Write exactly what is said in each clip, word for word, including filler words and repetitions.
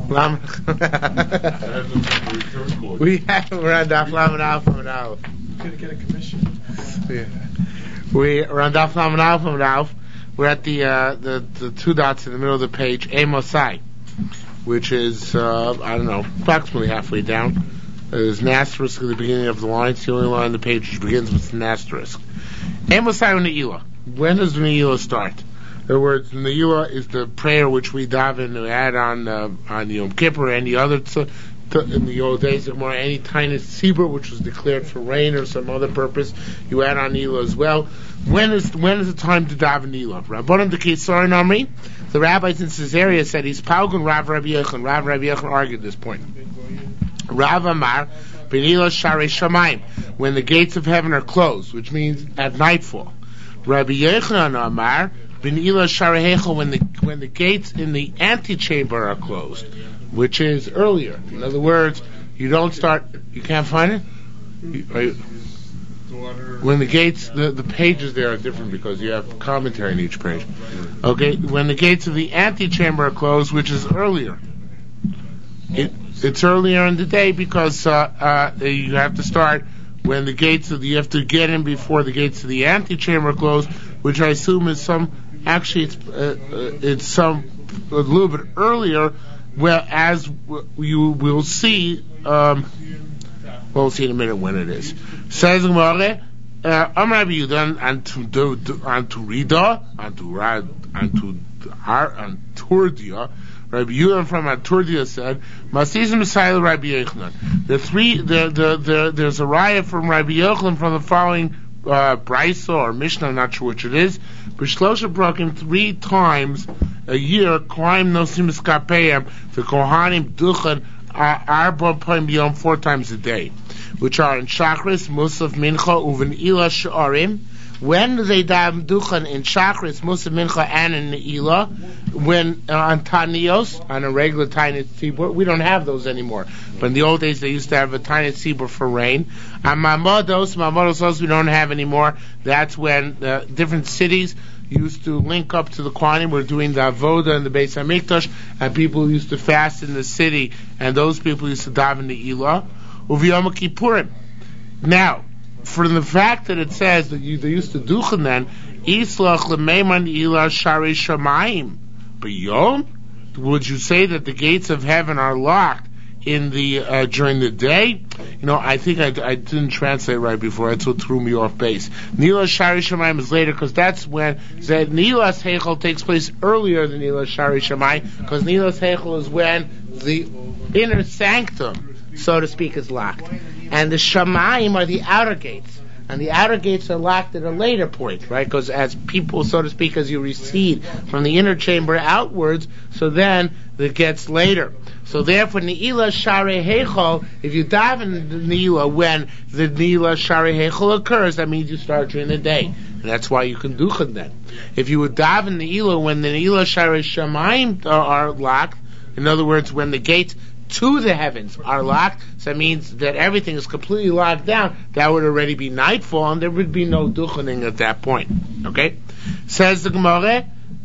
we have we're on Daf Lamed Aleph Lamed Aleph. Gonna get a commission. Yeah. We're on Daf Lamed Aleph Lamed Aleph. We're at the, uh, the the two dots in the middle of the page, Amosai, which is uh, I don't know, approximately halfway down. There's an asterisk at the beginning of the line. It's the only line on the page which begins with an asterisk. Amosai Ne'ilah. When does Ne'ilah start? In other words, Ne'ilah is the prayer which we daven, we add on uh, on Yom Kippur and the other t- t- in the old days of more any tiny tzibur which was declared for rain or some other purpose. You add on Ne'ilah as well. When is when is the time to daven Ne'ilah? Rabbanan de Kesarin Amri, the rabbis in Caesarea said he's Palgun Rav Rabbi Yochanan. Rav Rabbi Yochanan argued this point. Rav Amar B'Ne'ilah Sharei Shamayim, when the gates of heaven are closed, which means at nightfall. Rabbi Yochanan Amar B'Ne'ilah Sharei Heichel, when the when the gates in the antechamber are closed, which is earlier. In other words, you don't start. You can't find it. You, are you, when the gates, the, the pages there are different because you have commentary in each page. Okay, when the gates of the antechamber are closed, which is earlier. It, it's earlier in the day because uh, uh, you have to start when the gates of the, you have to get in before the gates of the antechamber are closed, which I assume is some, actually it's, uh, uh, it's some, a little bit earlier, well, as w- you will see, um, we'll see in a minute when it is. Says Gemara, Am Rabbi Yehuda and to and to Rida and to Rad and to and Turdia. Rabbi Yehuda from Aturdia said, "Masizim Messiah Rabbi Yochanan." The three, the, the the there's a riot from Rabbi Yochanan from the following uh, Brisa or Mishnah, I'm not sure which it is. B'shlosha brakim, three times a year, Kohanim nosim eskapeyim, the Kohanim duchen arba pa'im b'yom, four times a day, which are in Shachris, Musaf, Mincha, Uven'ilah, Sha'arim. When do they daven duchen? In Shachris, Musaf, Mincha, and in Ne'ilah. When uh, on Tanios, on a regular tiny tzibur, we don't have those anymore. But in the old days, they used to have a tiny tzibur for rain. On Mamados, Mamados also we don't have anymore. That's when uh, different cities used to link up to the Kohanim. We're doing the Avoda in the Beis Hamikdash, and people used to fast in the city, and those people used to daven the Ne'ilah. Uviyom Kippurim. Now, for the fact that it says that you, they used to duchen then, Islach L'meiman Ne'ilah Sharei Shamayim. But Yom, would you say that the gates of heaven are locked in the uh, during the day? You know, I think I, I didn't translate right before. That's what threw me off base. Ne'ilah Sharei Shamayim is later because that's when the Ne'ilah's Heichel takes place earlier than Ne'ilah Sharei Shamayim, because Ne'ilah's Heichel is when the inner sanctum, so to speak, is locked, and the Shamayim are the outer gates. And the outer gates are locked at a later point, right? Because as people, so to speak, as you recede from the inner chamber outwards, so then it gets later. So therefore, Ne'ilah Sharei Heichel, if you daven the Ne'ilah when the Ne'ilah Sharei Heichel occurs, that means you start during the day. And that's why you can duchen then. If you would daven Ne'ilah when the Ne'ilah Sharei Shamayim are locked, in other words, when the gates to the heavens are locked, so that means that everything is completely locked down, that would already be nightfall, and there would be no duchening at that point. Okay? Says the Gemara,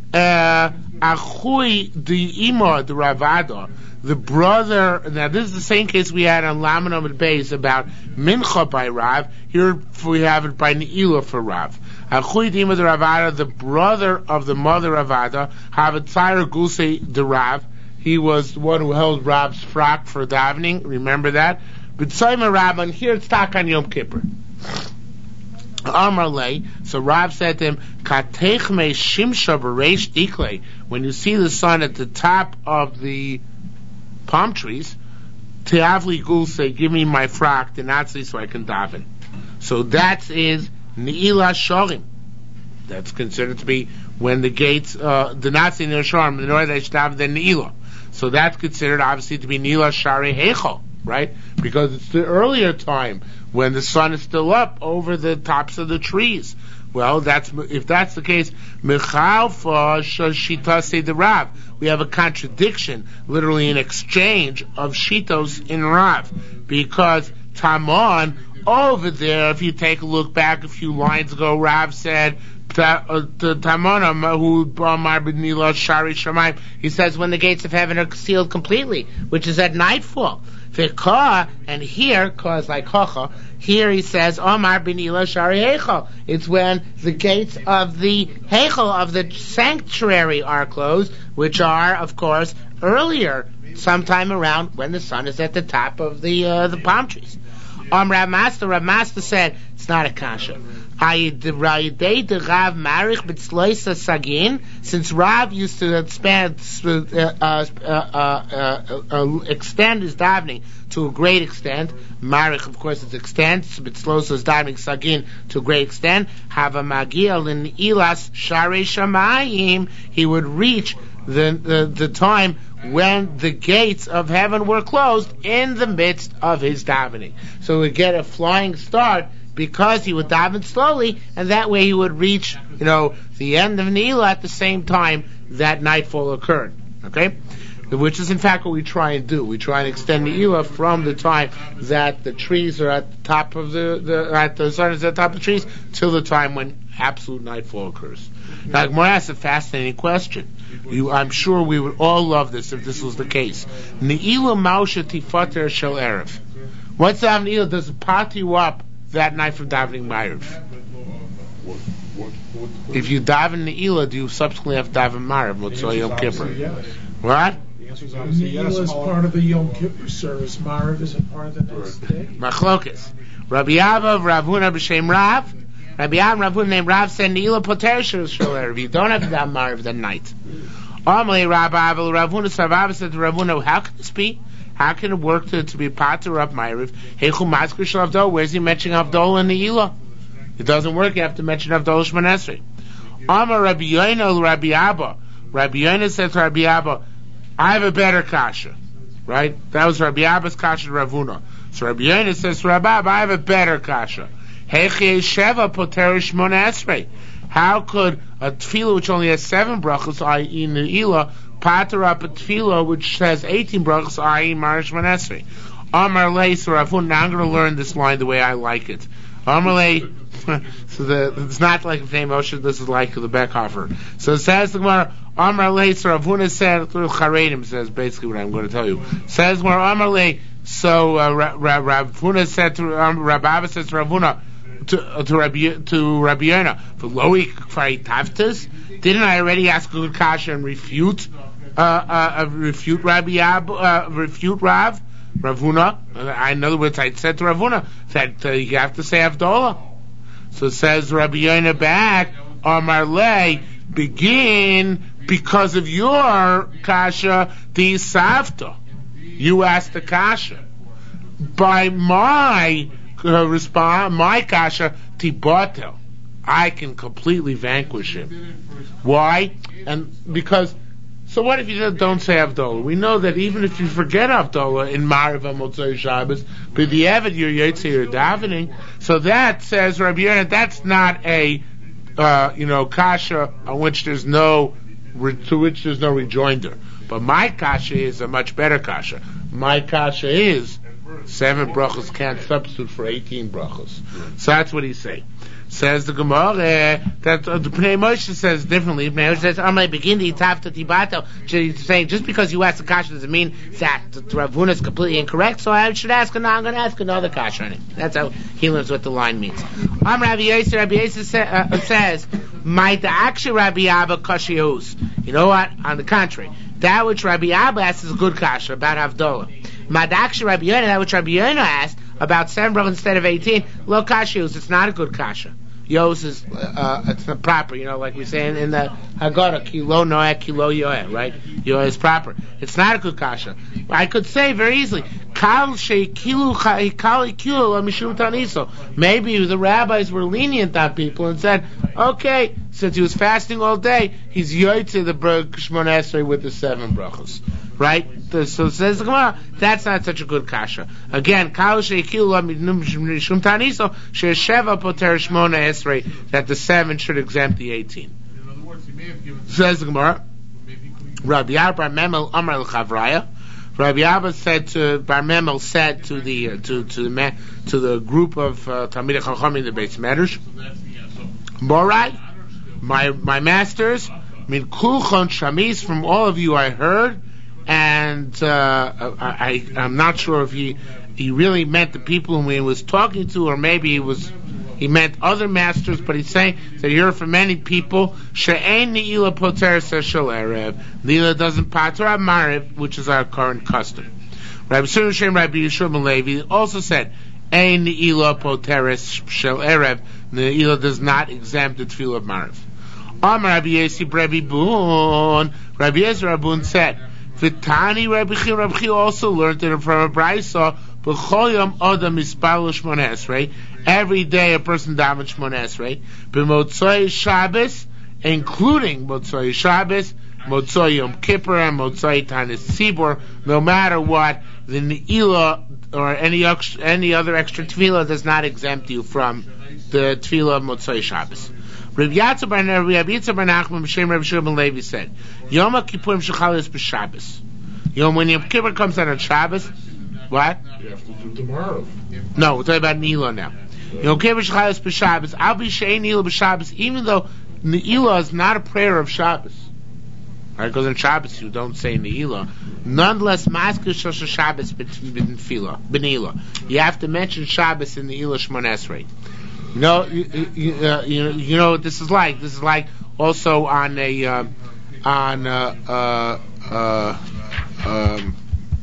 Achui the Ima, the Ravada, the brother, now this is the same case we had on Laman Amud Beis about Mincha by Rav, here we have it by Ne'ilah for Rav. Achui the Ima, the Ravada, the brother of the mother Ravada, Havatzayr Gusei the Rav, he was the one who held Rav's frock for davening. Remember that? But Simon Rav, and here it's Tak on Yom Kippur. Amar lei. So Rav said to him, Katech me shimsha b'reish diklei. When you see the sun at the top of the palm trees, Teavli Gul say, give me my frock, the Nazi, so I can daven. So that is Ne'ilah Shorim. That's considered to be when the gates, uh, the Nazi near Shorim, the north they should have the Ne'ilah. So that's considered obviously to be Ne'ilah Sharei Heichel, right? Because it's the earlier time when the sun is still up over the tops of the trees. Well, that's if that's the case, Mechalfa Shita say the Rav. We have a contradiction, literally an exchange of Shitos in Rav, because Taman over there, if you take a look back a few lines ago, Rav said Tamona who Amar B'Nila Shari Shamayim. He says when the gates of heaven are sealed completely, which is at nightfall. V'ka, and here, ka is like Chacha, here he says, Omar B'Nila Shari Heichal. It's when the gates of the Heichal, of the sanctuary, are closed, which are, of course, earlier, sometime around when the sun is at the top of the uh, the palm trees. Um, Rav Master, Rav Master said, it's not a kasha. Since Rav used to expand, uh, uh, uh, uh, extend his davening to a great extent, Marich, of course, it extends, Bitzlosa is davening Sagin to a great extent, have a Magiel in Ilas Shari Shamayim, he would reach the, the, the time when the gates of heaven were closed in the midst of his davening. So we get a flying start because he would daven slowly, and that way he would reach, you know, the end of Ne'ilah at the same time that nightfall occurred. Okay? Which is in fact what we try and do. We try and extend Ne'ilah from the time that the trees are at the top of the, the at the sun is at the top of the trees till the time when absolute nightfall occurs. Now, Gemara asks a fascinating question. You, I'm sure we would all love this if this was the case. Ne'ilah Mausha Tifater Shel Erev. Once the Ne'ilah, does it pot you up that night from davening Ma'ariv? If you daven Ne'ilah, do you subsequently have to daven Ma'ariv? Motzei Yom Kippur. Yes. What? Ne'ilah is part of the Yom Kippur service. Ma'ariv is a part of the next day. Machlokes. Rabbi Abba, Rav Huna b'Shem Rav. Rabbi Abba, Rav Huna named Rav said Ne'ilah Poter Shel Erev. You don't have to daven Ma'ariv that night. Amalei Rabbi Abba, Rav Huna said, Rav said to Rav Huna, how can this be? How can it work to, to be pater up Ma'ariv? Heichu Maskir Shel Avdol. Where's he mentioning Avdol and Ne'ilah? It doesn't work. You have to mention Avdol Shemon Esrei. Amar Rabbi Yoina, Rabbi Abba. Rabbi Yoina said to Rabbi Abba, I have a better kasha. Right? That was Rabbi Abba's kasha to Rav Huna. So Rabbi Yoina says to Rabbi Abba, I have a better kasha. Heichi Sheva Poter Shemon Esrei. How could a tefillah which only has seven brachos, that is Ne'ilah, pater up a tefillah which has eighteen brachos, that is Marish Manesri? Amar Lei, so Rav Huna, now I'm going to learn this line the way I like it. Amar Lei, so the, it's not like the name Moshe, this is like the Beckhofer. So it says the Gemara, Amar Lei, so Rav Huna said, through Charedim says basically what I'm going to tell you. Says where Amar Lei, so uh, Rav Huna said to, um, Rav Abba says to Rav Huna, to uh, to Rabbi to Rabbi Yonah, for Loi Kfari Taftas, didn't I already ask good kasha and refute uh, uh, uh refute Rabbi Ab uh, refute Rav Rav Huna? Uh, in other words, I said to Rav Huna that uh, you have to say Avdolah. So it says Rabbi Yonah back, Amar Lei, begin because of your kasha the Savta. You asked the kasha. By my Uh, respond, my kasha tibatel, I can completely vanquish him. Why? And because, so what if you don't say Avdolah? We know that even if you forget Avdolah in Ma'ariv Motzei Shabbos, but the Evid you're Yotze, you're davening. So that says Rabbi Yonah, that's not a, uh, you know, kasha on which there's no, to which there's no rejoinder. But my kasha is a much better kasha. My kasha is seven brachos can't substitute for eighteen brachos. So that's what he's saying. Says the Gemara that uh, the Pnei Moshe says differently. Pnei Moshe says, "I'm like begin to tafta tibato." He's saying just because you ask the kasha doesn't mean that Rav Huna is completely incorrect. So I should ask, and now I'm going to ask another kasha on it. That's how he learns what the line means. Am Rabbi Yosef. Rabbi Yosef sa- uh, says, "My ta'aksha Rabbi Abba kashios." You know what? On the contrary, that which Rabbi Abba asks is a good kasha about Havdalah. Madaksha Rabbi Yonah, that which Rabbi Yonah asked about seven brachos instead of eighteen, lo kashios, it's not a good kasha. Yos is, uh, it's not proper, you know, like we say in, in the Haggadah, kilo noeh, kilo yoeh, right? Yoeh is proper. It's not a good kasha. I could say very easily, kal shekilu kali kilu mishum taniso. Maybe the rabbis were lenient on people and said, okay, since he was fasting all day, he's yoytze the Shmon Esrei with the seven brachos. Right? So it says the Gemara, that's not such a good kasha. Again, kal shekilu mishum taniso, shesheva poter Shmon Esrei, that the seven should exempt the eighteen. Says the Gemara, Rabbi Abba Memel Amar l'Chavraya. Rabbi Abba said to Bar Memel said to the uh, to to the to the group of uh, Talmidei Chachamim in the Beis Medrash, Morai, My my masters, min kulchon shamis, from all of you I heard, and uh, I, I I'm not sure if he he really meant the people whom he was talking to, or maybe he was he meant other masters, but he's saying that you heard from many people, she'ein ne'ilah poteres shel erev, ne'ilah doesn't pater mariv, which is our current custom. Rabbi Shem Shem Rabbi Yeshua ben Levi also said, ein ne'ilah poteres shel erev, ne'ilah does not exempt the tefillah of mariv. Amar Rabbi Yesi Rabbi Bun, Rabbi Yesi Rabbi Bun said, V'tani Rabbi Chi, Rabbi Chi also learned it from a brayso, b'chol yom adam mispal shmon esrei, every day a person davens shmon esrei, b'motzoi Shabbos, including motzoi Shabbos, motzoi Yom Kippur, and motzoi Tanis Tzibor, no matter what, the ne'ilah or any any other extra tefillah does not exempt you from the tefillah of motzoi Shabbos. Rabbi Yitzchak bar Nachman b'shem Rabbi Shua ben Levi said, Yom Kippurim shechalis b'Shabbos. Yom when Yom Kippur comes out on Shabbos, what? You have to do tomorrow. No, we're talking about Ne'ilah now. Yeah. Yom Kippur shechalis b'Shabbos. I'll be she'ein Ne'ilah b'Shabbos, even though Ne'ilah is not a prayer of Shabbos. Right? Because on Shabbos you don't say Ne'ilah. Nonetheless, Maskeh Shel Shabbos b'Ne'ilah. You have to mention Shabbos in Ne'ilah Shmon Esrei. You know, you, you, uh, you know, you know what this is like. This is like also on a uh, on uh, uh, uh, um,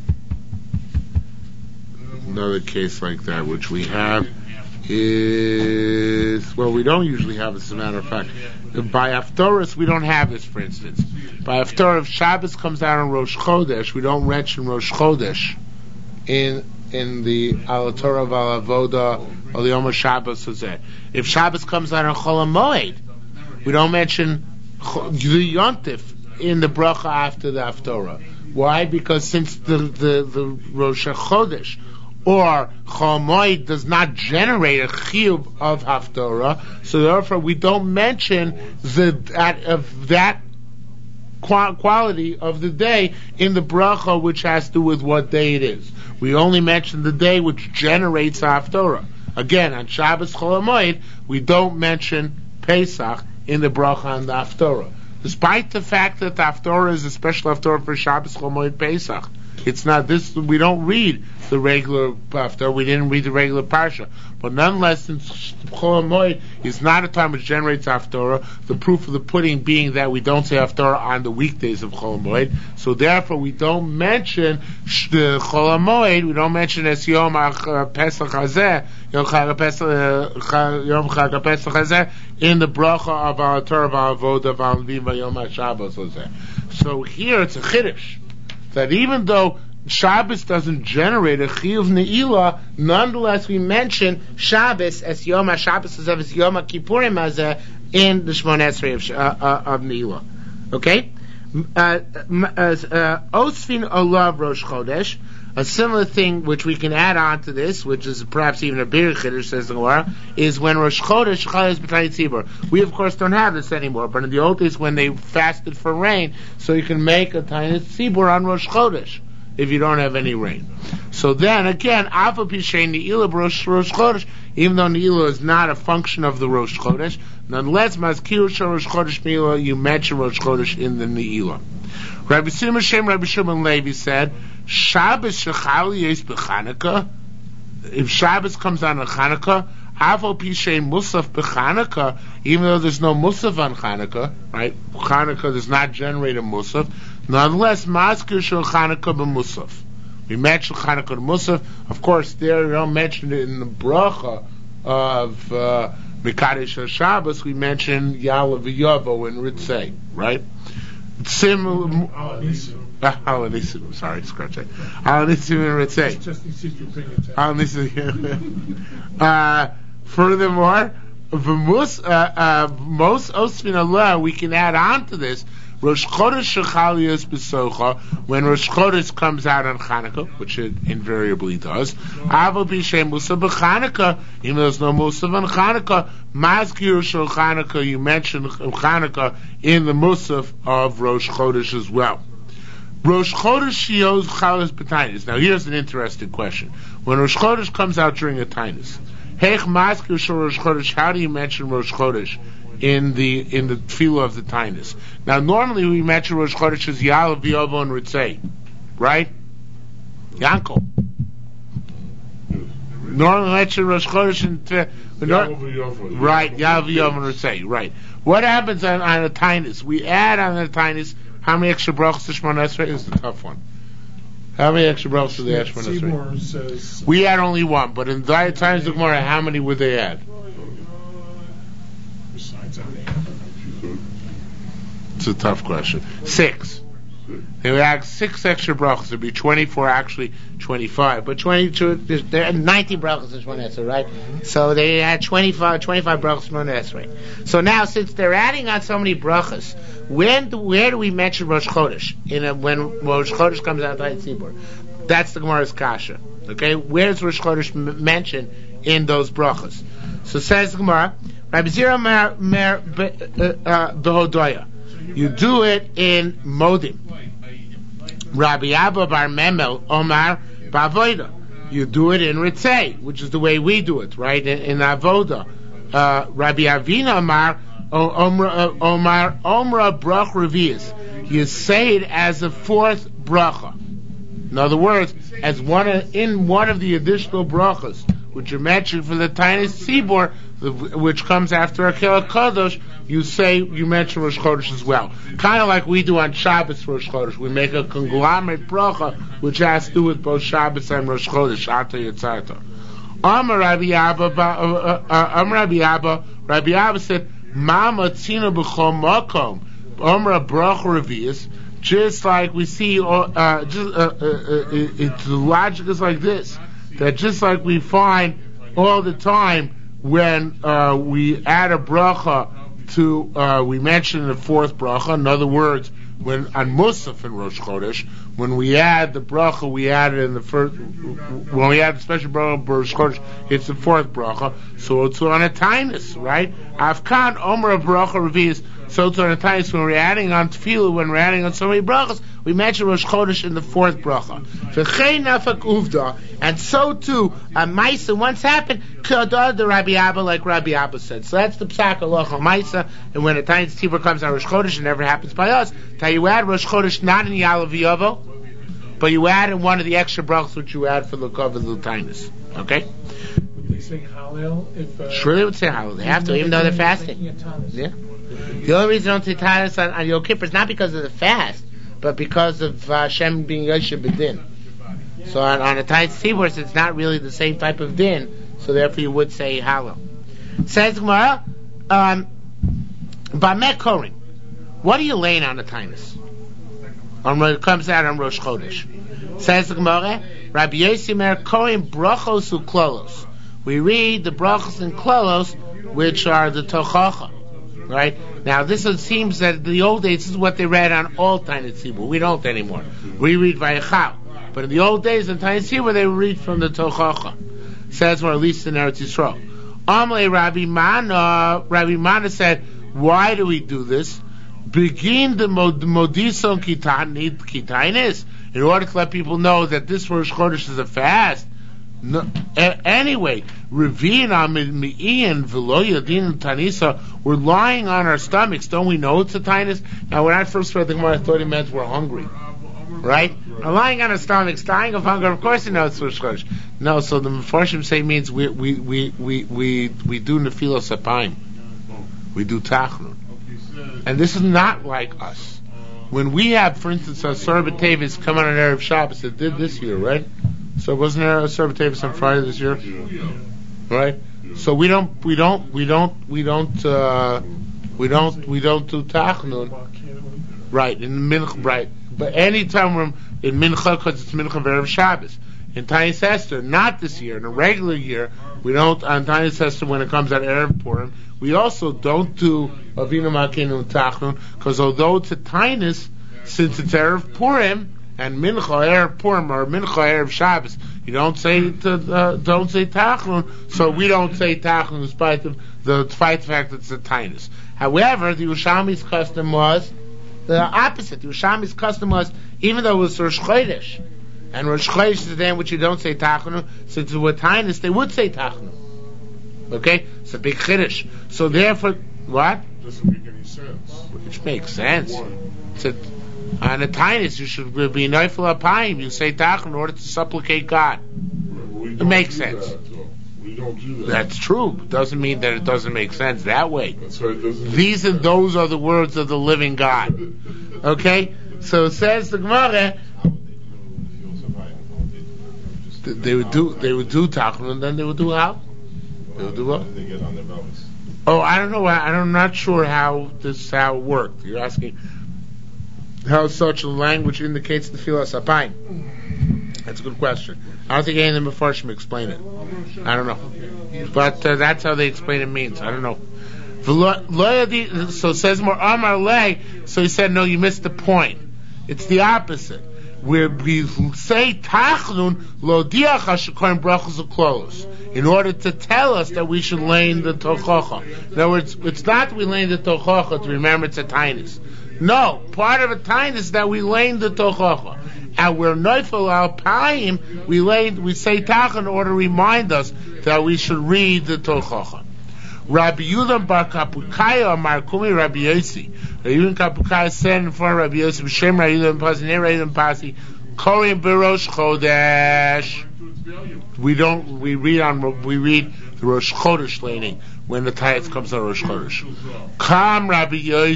another case like that, which we have is well, we don't usually have this. As a matter of fact, by Haftorah we don't have this. For instance, by Haftorah, if Shabbos comes out on Rosh Chodesh, we don't mention Rosh Chodesh in. in the Al Torah Val Avoda or the Yom Shabbos Hazeh. If Shabbos comes out on Chol HaMoed, we don't mention the Yontif in the bracha after the Haftorah. Why? Because since the the, the Rosh Chodesh or Chol HaMoed does not generate a chiyuv of Haftorah, so therefore we don't mention the that of that quality of the day in the bracha, which has to do with what day it is. We only mention the day which generates Haftorah. Again, on Shabbos Chol HaMoed, we don't mention Pesach in the bracha on the Haftorah, despite the fact that the Haftorah is a special Haftorah for Shabbos Chol HaMoed Pesach. It's not this. We don't read the regular Haftarah. We didn't read the regular Parsha. But nonetheless, since Chol HaMoed is not a time which generates Haftarah, the proof of the pudding being that we don't say Haftarah on the weekdays of Chol HaMoed. So therefore, we don't mention the Chol HaMoed. We don't mention es Yom Pesach Hazeh, Yom Chag Pesach Hazeh, in the bracha of our Torah, our Avodah, our Lviv, Yom HaShabbos Hazeh. So here it's a chiddush that even though Shabbos doesn't generate a chiyuv ne'ilah, nonetheless we mention Shabbos as Yom HaShabbos as Yom HaKippurim as in the Shmon Esrei of, uh, uh, of ne'ilah. Okay? Osfin Olav Rosh Chodesh, a similar thing which we can add on to this, which is perhaps even a bigger chiddush, says the Gemara, is when Rosh Chodesh Chalas B'Tani Tzibur. We of course don't have this anymore, but in the old days when they fasted for rain, so you can make a Tani Tzibur on Rosh Chodesh if you don't have any rain. So then again, Alpha Pishay Ne'ilah Rosh Chodesh, even though Ne'ilah is not a function of the Rosh Chodesh, nonetheless Mazkir Shel Rosh Chodesh Ne'ilah, you mention Rosh Chodesh in the Ne'ilah. Rabbi Simon Shem Rabbi Shimon Levi said, Shabbos Shechal Yes B'Chanukah, if Shabbos comes on a Chanukah, Avo Pishay Musaf B'Chanukah, even though there's no Musaf on Chanukah, right? Chanukah does not generate a Musaf. Nonetheless, Mazkir Shel Chanukah B'Musaf. We mention Chanukah Musaf. Of course, there we don't mention it in the bracha of uh, Mekadesh Shabbos. We mention Yalav Yavo and Ritzei, right? Similar. Alanisim. Sorry, scratch that. Alanisim and Ritzei. Just to see if you're paying attention. Alanisim. uh, furthermore, most uh, uh, most Osfin Allah, we can add on to this. Rosh Chodesh Shechal Yes B'Socha, when Rosh Chodesh comes out on Chanukah, which it invariably does, Avo B'Shem Musaf B'Chanukah, even though there's no Musaf on Chanukah, Mazkir Shel Chanukah, you mentioned Chanukah in the Musaf of Rosh Chodesh as well. Rosh Chodesh Shios Chalas B'Tainis. Now here's an interesting question. When Rosh Chodesh comes out during a Tainus, Heich Mazkir Shel Rosh Chodesh, how do you mention Rosh Chodesh in the in the tefillah of the Tainus. Now, normally we mention Rosh Chodesh as Ya'alav V'yovo and Ritzei, right? Yankel. Normally we mention Rosh Chodesh and Ya'alav right, Ya'alav V'yovo and Ritzei, right. What happens on, on a Tainus? We add on the Tainus how many extra brachos to Shemona Esrei is the tough one. How many extra brachos do they add Shemona Esrei? We had only one, but in the times of Gemara, how many would they add? It's a tough question. Six. They would add six extra brachos. It'd be twenty-four, actually twenty-five. But twenty-two, there are nineteen brachos in Shemona Esrei, right? So they had twenty-five, twenty-five brachos in Shemona Esrei. So now, since they're adding on so many brachos, when do, where do we mention Rosh Chodesh? In a, when Rosh Chodesh comes out of the Tzibur? That's the Gemara's kasha. Okay, where's Rosh Chodesh m- mentioned in those brachos? So says the Gemara, Rabbi Zira Mer Mer Behodoya. You do it in Modim. Rabbi Abba Bar Memel Omar Bavoda. You do it in Ritzei, which is the way we do it, right? In, in Avoda. Uh, Rabbi Avina Omar Omar Omar Omra Brach Revius. You say it as a fourth bracha. In other words, as one of, in one of the additional brachas, which are mentioned for the Tainus Tzibur, which comes after Akel Kadosh, you say, you mention Rosh Chodesh as well. Kind of like we do on Shabbos Rosh Chodesh. We make a conglomerate bracha, which has to do with both Shabbos and Rosh Chodesh, Ata Yitzarta. Amar Rabbi Abba, Amar Rabbi Abba, Rabbi Abba said, Mama Tzina B'chom Makom, Amar Bracha Revius, just like we see, uh, just, uh, uh, uh, it, the logic is like this, that just like we find all the time when uh, we add a bracha to, uh, we mention the fourth bracha, in other words, when on Musaf in Rosh Chodesh, when we add the bracha, we add it in the first, when we add the special bracha for Rosh Chodesh, it's the fourth bracha, so it's on a Tainus, right? Afkan Omer bracha revius. So it's on a Tainus when we're adding on tefillah, when we're adding on so many brachas, we mention Rosh Chodesh in the fourth bracha. V'chein nafak uvda, and so too a ma'isa once happened. K'adar the Rabbi Abba, like Rabbi Abba said. So that's the psak halacha ma'isa. And when a Tainus Tzibur comes on Rosh Chodesh, it never happens by us. Now you add Rosh Chodesh not in Ya'alav V'yovo, but you add in one of the extra brachas which you add for the cover of the Tainus. Okay. Would they say Hallel if? Uh, sure, they would say Hallel. They have to, even though they're fasting. Yeah. The only reason they don't say Tainus on, on Yom Kippur is not because of the fast, but because of uh, Hashem being Yoshe B'din. So on, on a Tainus Tzibur, it's not really the same type of din, so therefore you would say Hallel. Says Gemara, um, Bameh Korin. What are you laying on the Tainus? On when it comes out on Rosh Chodesh. Says the Gemara, Rabbi Yossi Mer Korin Brachos Uklolos. We read the Brachos and Klolos, which are the Tochacha. Right? Now this is, seems that in the old days, this is what they read on all Tainus Tzibur. We don't anymore. We read Vayechal. But in the old days, in Tainus Tzibur, they read from the Tochacha. Says, or at least in Eretz Yisrael. Amalei Rabbi Mana, Rabbi Mana said, why do we do this? Begin the Modison Kitainis, in order to let people know that this Rosh Chodesh is a fast. No, a- anyway, Ravina Mi'ian Veloya Din Tanisa, we're lying on our stomachs. Don't we know it's a Tainus? Now, when I first read the Gemara, I thought it meant we're hungry. Right? We're lying on our stomachs, dying of hunger. Of course, you know it's Rosh Chodesh. No, so the Mefarshim say means we we we we we, we do Nefilos Apayim. We do Tachnun. And this is not like us. When we have, for instance, a Sorba Tevis come on an Erev Shabbos, it did this year, right? So wasn't there a Sorba Tevis on Friday this year? Right? So we don't, we don't, we don't, we don't, uh, we don't, we don't do Tachnun. Right, in Mincha, right. But any time we're in Mincha, because it's Mincha of Erev Shabbos. In Tainus Esther, not this year, in a regular year, we don't, on Tainus Esther, when it comes out Erev Purim, we also don't do Avinu Malkeinu Tachnun, because although it's a Tainus, since it's Erev Purim, and Mincha Erev Purim, or Mincha Erev Shabbos, you don't say, uh, don't say Tachnun, so we don't say Tachnun despite the, the, despite the fact that it's a Tainus. However, the Yerushalmi's custom was the opposite. The Yerushalmi's custom was, even though it was Rosh Chodesh, and Rosh Chodesh is the day in which you don't say Tachnun, since it was Tainus, they would say Tachnun. Okay? It's a big Chiddush. So therefore, What? Doesn't make any sense. Which makes sense. It's a, on a tinus, you should be neifel apayim. You say tach in order to supplicate God. Right, it makes sense. That, we don't do that. That's true. It doesn't mean that it doesn't make sense that way. That's right. It doesn't These and those are the words of the living God. Okay? So it says the Gemara, they would do they would do tachlin, and then they would do how? They would do what? They get on their bellies. Oh, I don't know. I, I'm not sure how this how it worked. You're asking how such a language indicates the filas apayim. That's a good question. I don't think any of the Mefarshim explain it. I don't know, but uh, that's how they explain it means. I don't know. So it says more Amar Lei. So he said, no, you missed the point. It's the opposite. Where we say Tachnun lo diach hashekoyim brachos uklolos, in order to tell us that we should lay in the tochacha. In other words, it's not that we lay in the tochacha to remember it's a tinus. No, part of a tinus is that we lay in the tochacha, and we're neifel al payim. We lay, we say tach in order to remind us that we should read the tochacha. Rabbi Yudan bar Kapukaya Amar Kumi Rabbi Yossi. Rabbi Yudan Kapukaya said in front of Rabbi Yossi, B'Shem Rabbi Yudan Pasi, Ne Rabbi Yudan Pasi, Korim B'Rosh Chodesh. We don't, we read on, we read the Rosh Chodesh laning when the Tayetz comes on Rosh Chodesh. Kam Rabbi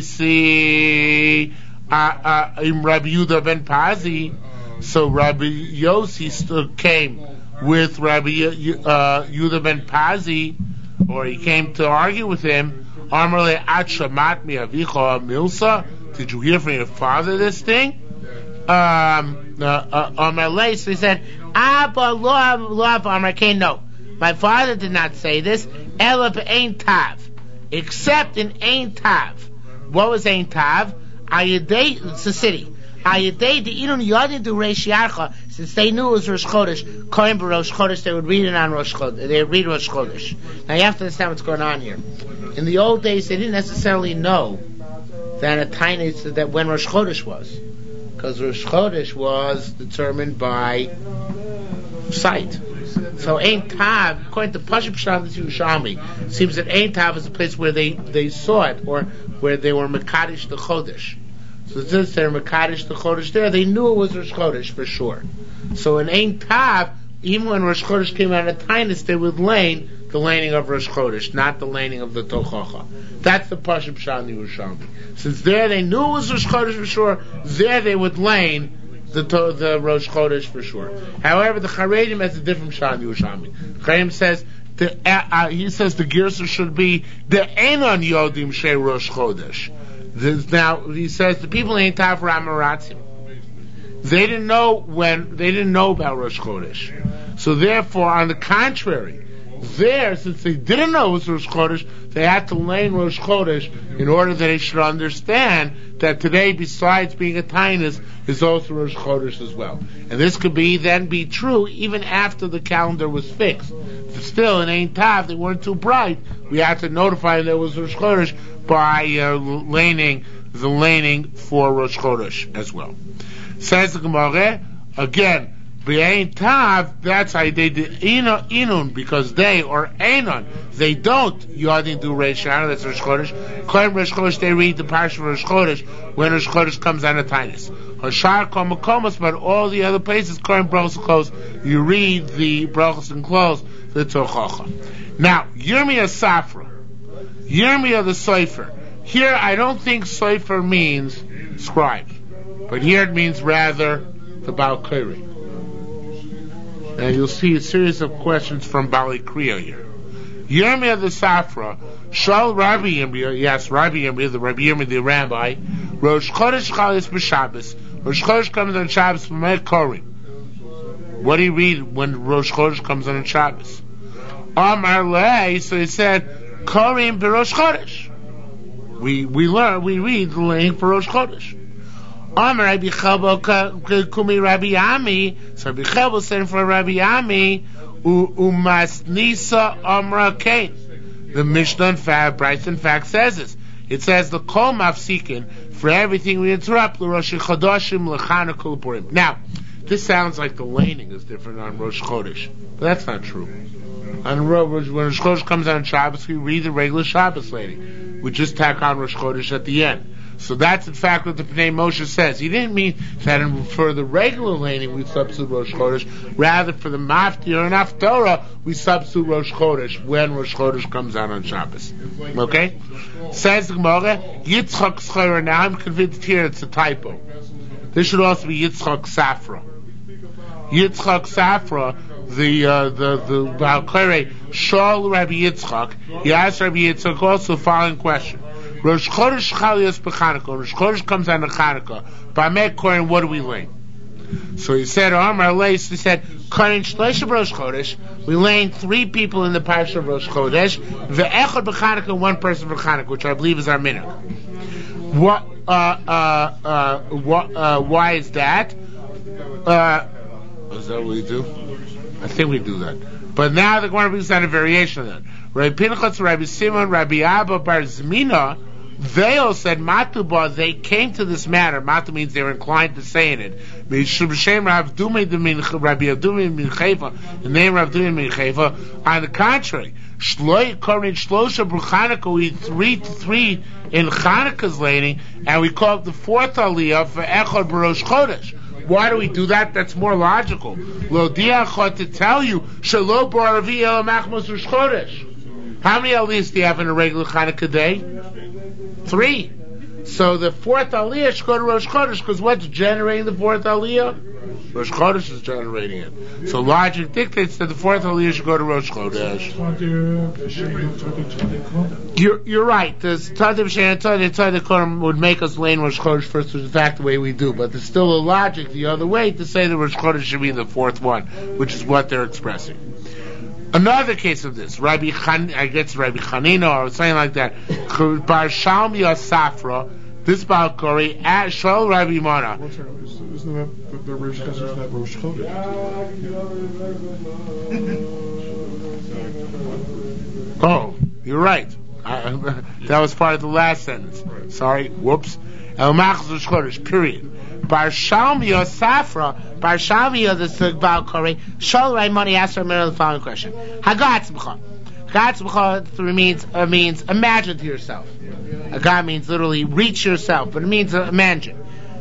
Yossi, Im Rabbi Yudan ben Pasi. So Rabbi Yossi still came with Rabbi uh, Yudan ben Pasi, or he came to argue with him. Amarle at shamat mi avicha milsa. Did you hear from your father this thing? Um, Amarle, so he said, Abba lo lo Amarke. No, my father did not say this. Ela be'ein tav, except in ein tav. What was ein tav? Ayadei, it's a city. Ayadei the inun yadin du reish yarcha. Since they knew it was Rosh Chodesh, Kohen Rosh Chodesh, they would read it on Rosh Chodesh. They would read Rosh Chodesh. Now you have to understand what's going on here. In the old days, they didn't necessarily know that a tiny that when Rosh Chodesh was, because Rosh Chodesh was determined by sight. So Ein Tav, according to Pashup Sham, this Yerushalmi, seems that Ein Tav is a place where they, they saw it, or where they were Mekadosh the Chodesh. So since they're Mekadosh the Chodesh there, they knew it was Rosh Chodesh for sure. So in Ein Tav, even when Rosh Chodesh came out of Tainus, they would lane the laning of Rosh Chodesh, not the laning of the Tochacha. That's the Pashup Sham Yerushalmi. Since there they knew it was Rosh Chodesh for sure, there they would lane the to, the Rosh Chodesh for sure. However, the Charedim has a different Sham Yerushalmi. Charedim says the uh, uh, he says the Girsa should be the Einon Yodim Shei Rosh Chodesh. This, now he says the people ain't Tav Ramaratzim. They didn't know when they didn't know about Rosh Chodesh. So therefore, on the contrary, there, since they didn't know it was Rosh Chodesh, they had to learn Rosh Chodesh in order that they should understand that today, besides being a Tainus, is also Rosh Chodesh as well. And this could be then be true even after the calendar was fixed. Still, in Ein Tav, they weren't too bright. We had to notify them there was Rosh Chodesh by uh, laning the laning for Rosh Chodesh as well. Says the Gemara again. B'Ein Tav, that's how they did Inun, because they, or Einon, they don't Yadin do Reish Shana, that's Rosh Chodesh. Kohen Rosh Chodesh, they read the Parsha of Rosh Chodesh when Rosh Chodesh comes on a Tainus. Hashar Kol Makomos, but all the other places, Kohen Brachos and Close, you read the Brachos and Close, the Tochacha. Now, Yirmiyah Safra, Yirmiyah the Sofer. Here, I don't think Sofer means scribe, but here it means rather the Baal Kori. And you'll see a series of questions from Bali Kriya here. Yirmiyah the Safra, Shal Rabbi Yirmiyah, yes, Rabbi Yirmiyah, the Rabbi Yirmiyah, the rabbi, Rosh Chodesh Chalis B'Shabbos, Rosh Chodesh comes on Shabbos, B'Mei Korim. What do you read when Rosh Chodesh comes on Shabbos? Amar Lei, so he said, Korim B'Rosh Chodesh. We, we learn, we read the laying for Rosh Chodesh. Amar Rabbi Chelbo Kumi Rabbi Ami. So Rabbi Chelbo said for Rabbi Ami, Umas Nisa Amra Kain. The Mishnah in fact, Bryce in fact says this. It says the Kol Mafsikin, for everything we interrupt, L'Rosh Chodashim L'Chanukah L'Purim. Now, this sounds like the laning is different on Rosh Chodesh, but that's not true. On Rosh, when Rosh Chodesh comes on Shabbos, we read the regular Shabbos laning. We just tack on Rosh Chodesh at the end. So that's in fact what the Pnei Moshe says. He didn't mean that for the regular laning we substitute Rosh Chodesh. Rather, for the Maftir and Haftorah, we substitute Rosh Chodesh when Rosh Chodesh comes out on Shabbos. Okay? Says the Gemara, Yitzchak Schreier. Now I'm convinced here it's a typo. This should also be Yitzchak Safra. Yitzchak Safra, the uh, the the Baal Koreh, Shal Rabbi Yitzchak. He asked Rabbi Yitzchak also the following question. Rosh Chodesh Chalios b'Chanukah. Rosh Chodesh comes on the Chanukah. By Mek Kohen, what do we lay? So he said, Amar Leis, he said, Kohen Shleisha Rosh Chodesh. We laying three people in the parsha of Rosh Chodesh. Ve'echad b'Chanukah, one person for Chanukah, which I believe is our minhag. What? Uh, uh, uh, what? Uh, why is that? Uh, is that what we do? I think we do that. But now the Gemara brings down a variation of that. Rabbi Pinchas, Rabbi Simon, Rabbi Abba Bar Zmina, they all said Matuba. They came to this matter. Matu means they were inclined to saying it. Rabbi Adumi min Chayva, the name Rav Dumi min Chayva. On the contrary, Shloi Korin Shlosha B'Chanukah. We three to three in Chanukah's laning, and we call it the fourth Aliyah for Echad B'Rosh Chodesh. Why do we do that? That's more logical. Lo diachot, to tell you, Shalo Bar Ravi El Machmos Rosh Chodesh. How many aliyahs do you have in a regular Chanukah day? Three. So the fourth aliyah should go to Rosh Chodesh, because what's generating the fourth aliyah? Rosh Chodesh is generating it. So logic dictates that the fourth aliyah should go to Rosh Chodesh. You're, you're right. The Tadim Shein Tadim Tadim would make us lane Rosh Chodesh first, which is in fact the way we do. But there's still a logic the other way to say that Rosh Chodesh should be the fourth one, which is what they're expressing. Another case of this, Rabbi Chan, I guess Rabbi Chanina or something like that. Bar Shalmi Safra, this Baal Koreh, at Shol Rabbi Mana. Isn't that the, the Rosh Chodesh? That Rosh Chodesh? Oh, you're right. I, that was part of the last sentence. Sorry, whoops. El Machz Rosh Chodesh. Period. Bar Shalmiya Safra, Bar Shalmiya the Baal Koreh, Shol Raimoni asked her the following question. Hagatzbcha. Hagatzbcha means uh, means imagine to yourself. Hagat means literally reach yourself, but it means uh, imagine.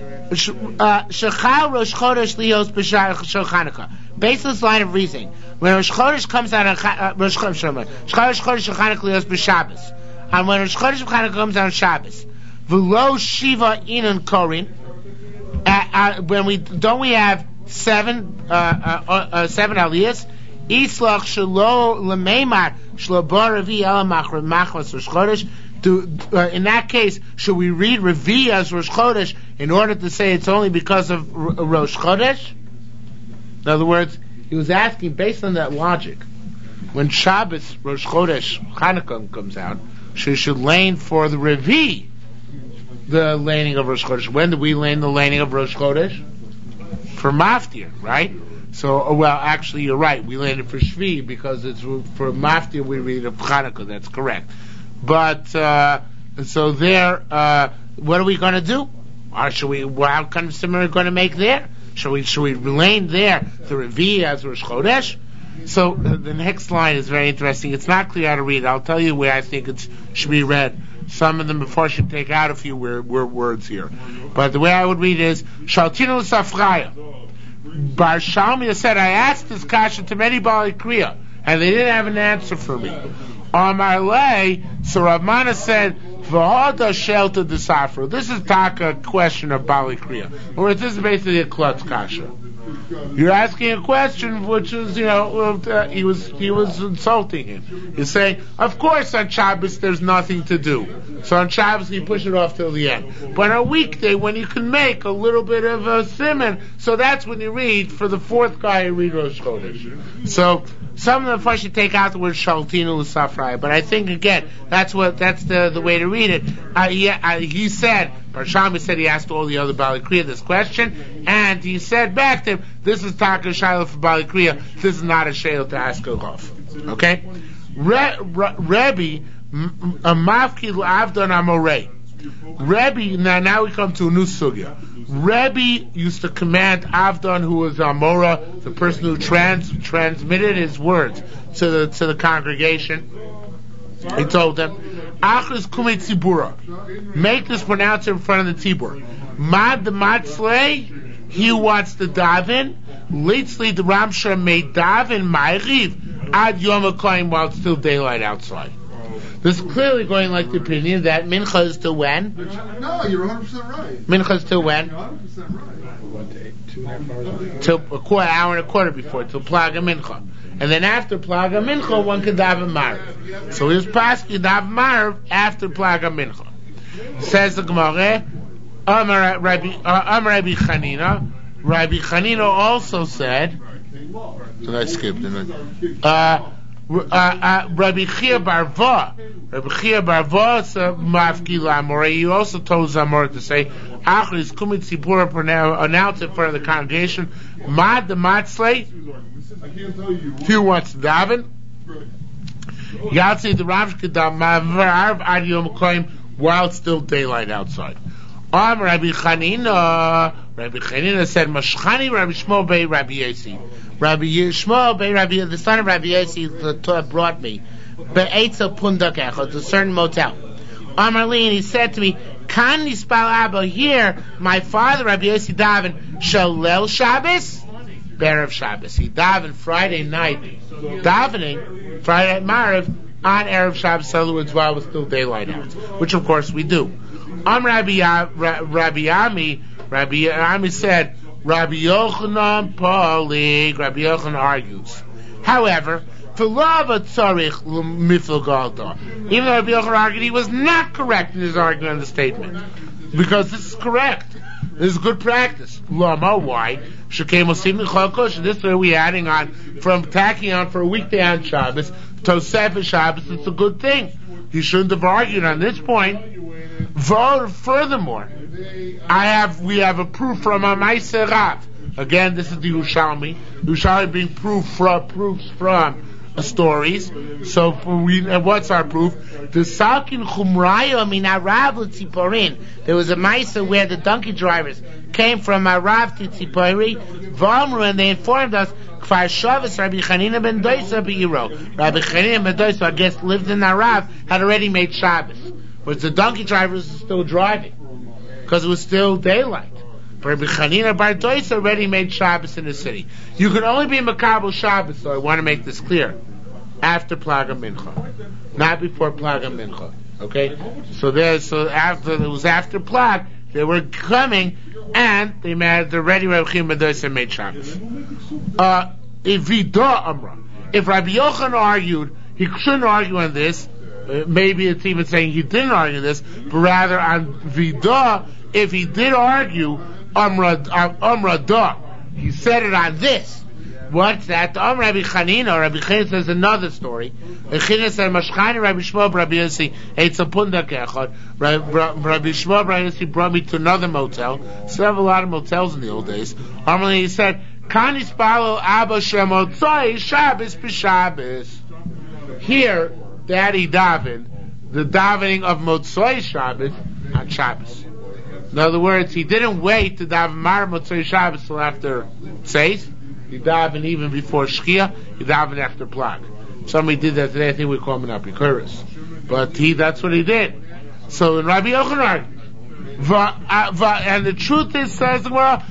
Shechal Rosh Chodesh Lios B'Shar Chanukah. Based on this line of reasoning, when Rosh Chodesh comes out on uh, Rosh Chodesh, Rosh Chodesh Chanukah Lios B'Shabbos, and when Rosh Chodesh Chanukah comes out on Shabbos, V'lo Shiva Inan Korin. Uh, uh, when we don't we have seven uh, uh, uh, seven aliyahs? Islach shelo lemeimar shelo baravi ela machmas Rosh Chodesh. Do uh, in that case should we read Revi as Rosh Chodesh in order to say it's only because of R- Rosh Chodesh? In other words, he was asking based on that logic. When Shabbos Rosh Chodesh Chanukah comes out, she should lane for the Revi. The laning of Rosh Chodesh. When do we lane the laning of Rosh Chodesh? For Maftir, right? So, well, actually, you're right. We lane it for Shvi because it's for Maftir. We read it for Chanukah. That's correct. But uh, so there, uh, what are we going to do? Or should we? What kind of similar are we going to make there? Should we? Should we lane there the Revi as Rosh Chodesh? So uh, the next line is very interesting. It's not clear how to read. I'll tell you where I think it should be read. Some of them before should take out a few weird, weird words here. But the way I would read is Shaltinu Safraya. Bar Shalmiya said, I asked this kasha to many Bali Kriya, and they didn't have an answer for me. On my way, so Rav Mana said, V'hoda shelter the Safra. This is taka question of Bali Kriya. Or this is basically a klutz kasha. You're asking a question which is, you know, uh, he was he was insulting him. He's saying, of course on Shabbos there's nothing to do. So on Shabbos you push it off till the end. But on a weekday when you can make a little bit of a simon, so that's when you read, for the fourth guy you read Rosh Chodesh. So some of them first you take out the word Shaltinu L'Safrai, but I think again, that's what that's the, the way to read it. Uh, he, uh, he said, Parshami said he asked all the other Bali Kriya this question, and he said back to him, this is Taka Shaila for Bali Kriya, this is not a Shaila to ask a Rav. Okay? Re, Re, Rebbe, Mafki L'Avdon Amorei. Rebbe, now, now we come to a new sugya. Rebbe used to command Avdon, who was Amora, the person who trans, transmitted his words to the to the congregation. He told them, Achris kumei tzibura, make this pronouncer in front of the tzibur. Mad the matzlei, he who wants to daven, Litzli the Ramshar may daven ma'ariv ad yom ha'koyim while it's still daylight outside. This is clearly going like the opinion that mincha is till when? No, you're one hundred percent right. Mincha is till when? You're one hundred percent right. One day, two and a half hours. Till a quarter, hour and a quarter before, till Plaga Mincha. And then after Plaga Mincha, one can daven Marv. So here's Paski daven Marv after Plaga Mincha. Says the Gemara, Amar Rabbi Rabbi Chanina. Rabbi Chanina also said, did I skip? Didn't I? Uh, Uh, uh, Rabbi Chia Barva, Rabbi Chia Barva, Mafki Lamore. He also told Zamor to say, "Achris kumit tzibura," announce it for the congregation. Mad the matzlei. He wants to daven. Yatsi the Rav Kedam Mavarv Ad Yom Koyim while it's still daylight outside. Am Rabbi Chanina. Rabbi Chanina said, "Mashchani Rabbi Shmuel Bei Rabbi Yossi." Rabbi Yishmael Bei Rabbi, the son of Rabbi Yossi, brought me be'etzel pundak echad, a certain motel. Amar li, and he said to me, "Kan nispal Abba, here my father Rabbi Yossi daven shalel Shabbos, bear of Shabbos. He davened Friday night, davening Friday night Mariv on erev Shabbos. In other words, while it was still daylight out, which of course we do." Am Rabbi Rabbi Ami, Rabbi Ami said, Rabbi Yochanan Palik, Rabbi Yochanan argues. However, for love of tzarich miflagalda, even though Rabbi Yochanan argued, he was not correct in his argument on the statement, because this is correct. This is good practice. Lama, why? Shekem osim nichokush. This way we're adding on from tacking on for a weekday on Shabbos, Tosef Shabbos. It's a good thing. You shouldn't have argued on this point. Furthermore, I have we have a proof from a Ma'aser Rav. Again, this is the Yerushalmi. Yerushalmi being proof from proofs from uh, stories. So, for we, uh, what's our proof? The Salkin Chumraya Mina Rav Tziporin. There was a Ma'aser where the donkey drivers came from a Rav to Tzipori, V'amru, and they informed us. Kfar Shabbos Rabbi Chanina ben Doisa be'iro. Rabbi Chanina ben Doisa, I guess, lived in Arav, had already made Shabbos. But the donkey drivers were still driving, because it was still daylight. But Rabbi Chanina bar Doisa already made Shabbos in the city. You can only be Makabel Shabbos, so I want to make this clear, after Plaga Mincha, not before Plaga Mincha. Okay? So there's, so after, it was after Plag, they were coming, and they made, they're ready, Rabbi Chanina ben Doisa made Shabbos. Uh, if Vida Amra, if Rabbi Yochanan argued, he shouldn't argue on this. Uh, maybe it's even saying he didn't argue this, but rather on Vida, if he did argue Amra Amra Da, he said it on this. What's that? The Amr Rabbi Chanina, Rabbi Chanina says another story. Rabbi Chanina said, "Mashchani Rabbi Shmuel Rabbi Yossi eitz a pundak echad." Rabbi Shmuel Rabbi Yossi brought me to another motel. Still have a lot of motels in the old days. Amr he said, "Kan ispalo Abba shemotzai Shabbos b'Shabbos." Here, Daddy davened the davening of Motzai Shabbos on Shabbos. In other words, he didn't wait to daven Mar Motzai Shabbos till after Tzeis. He davened even before Shkia. He davened after Plag. Somebody did that today. I think we call him an Apikuris. But he, that's what he did. So in Rabbi Yochanan, and the truth is, says the Gemara,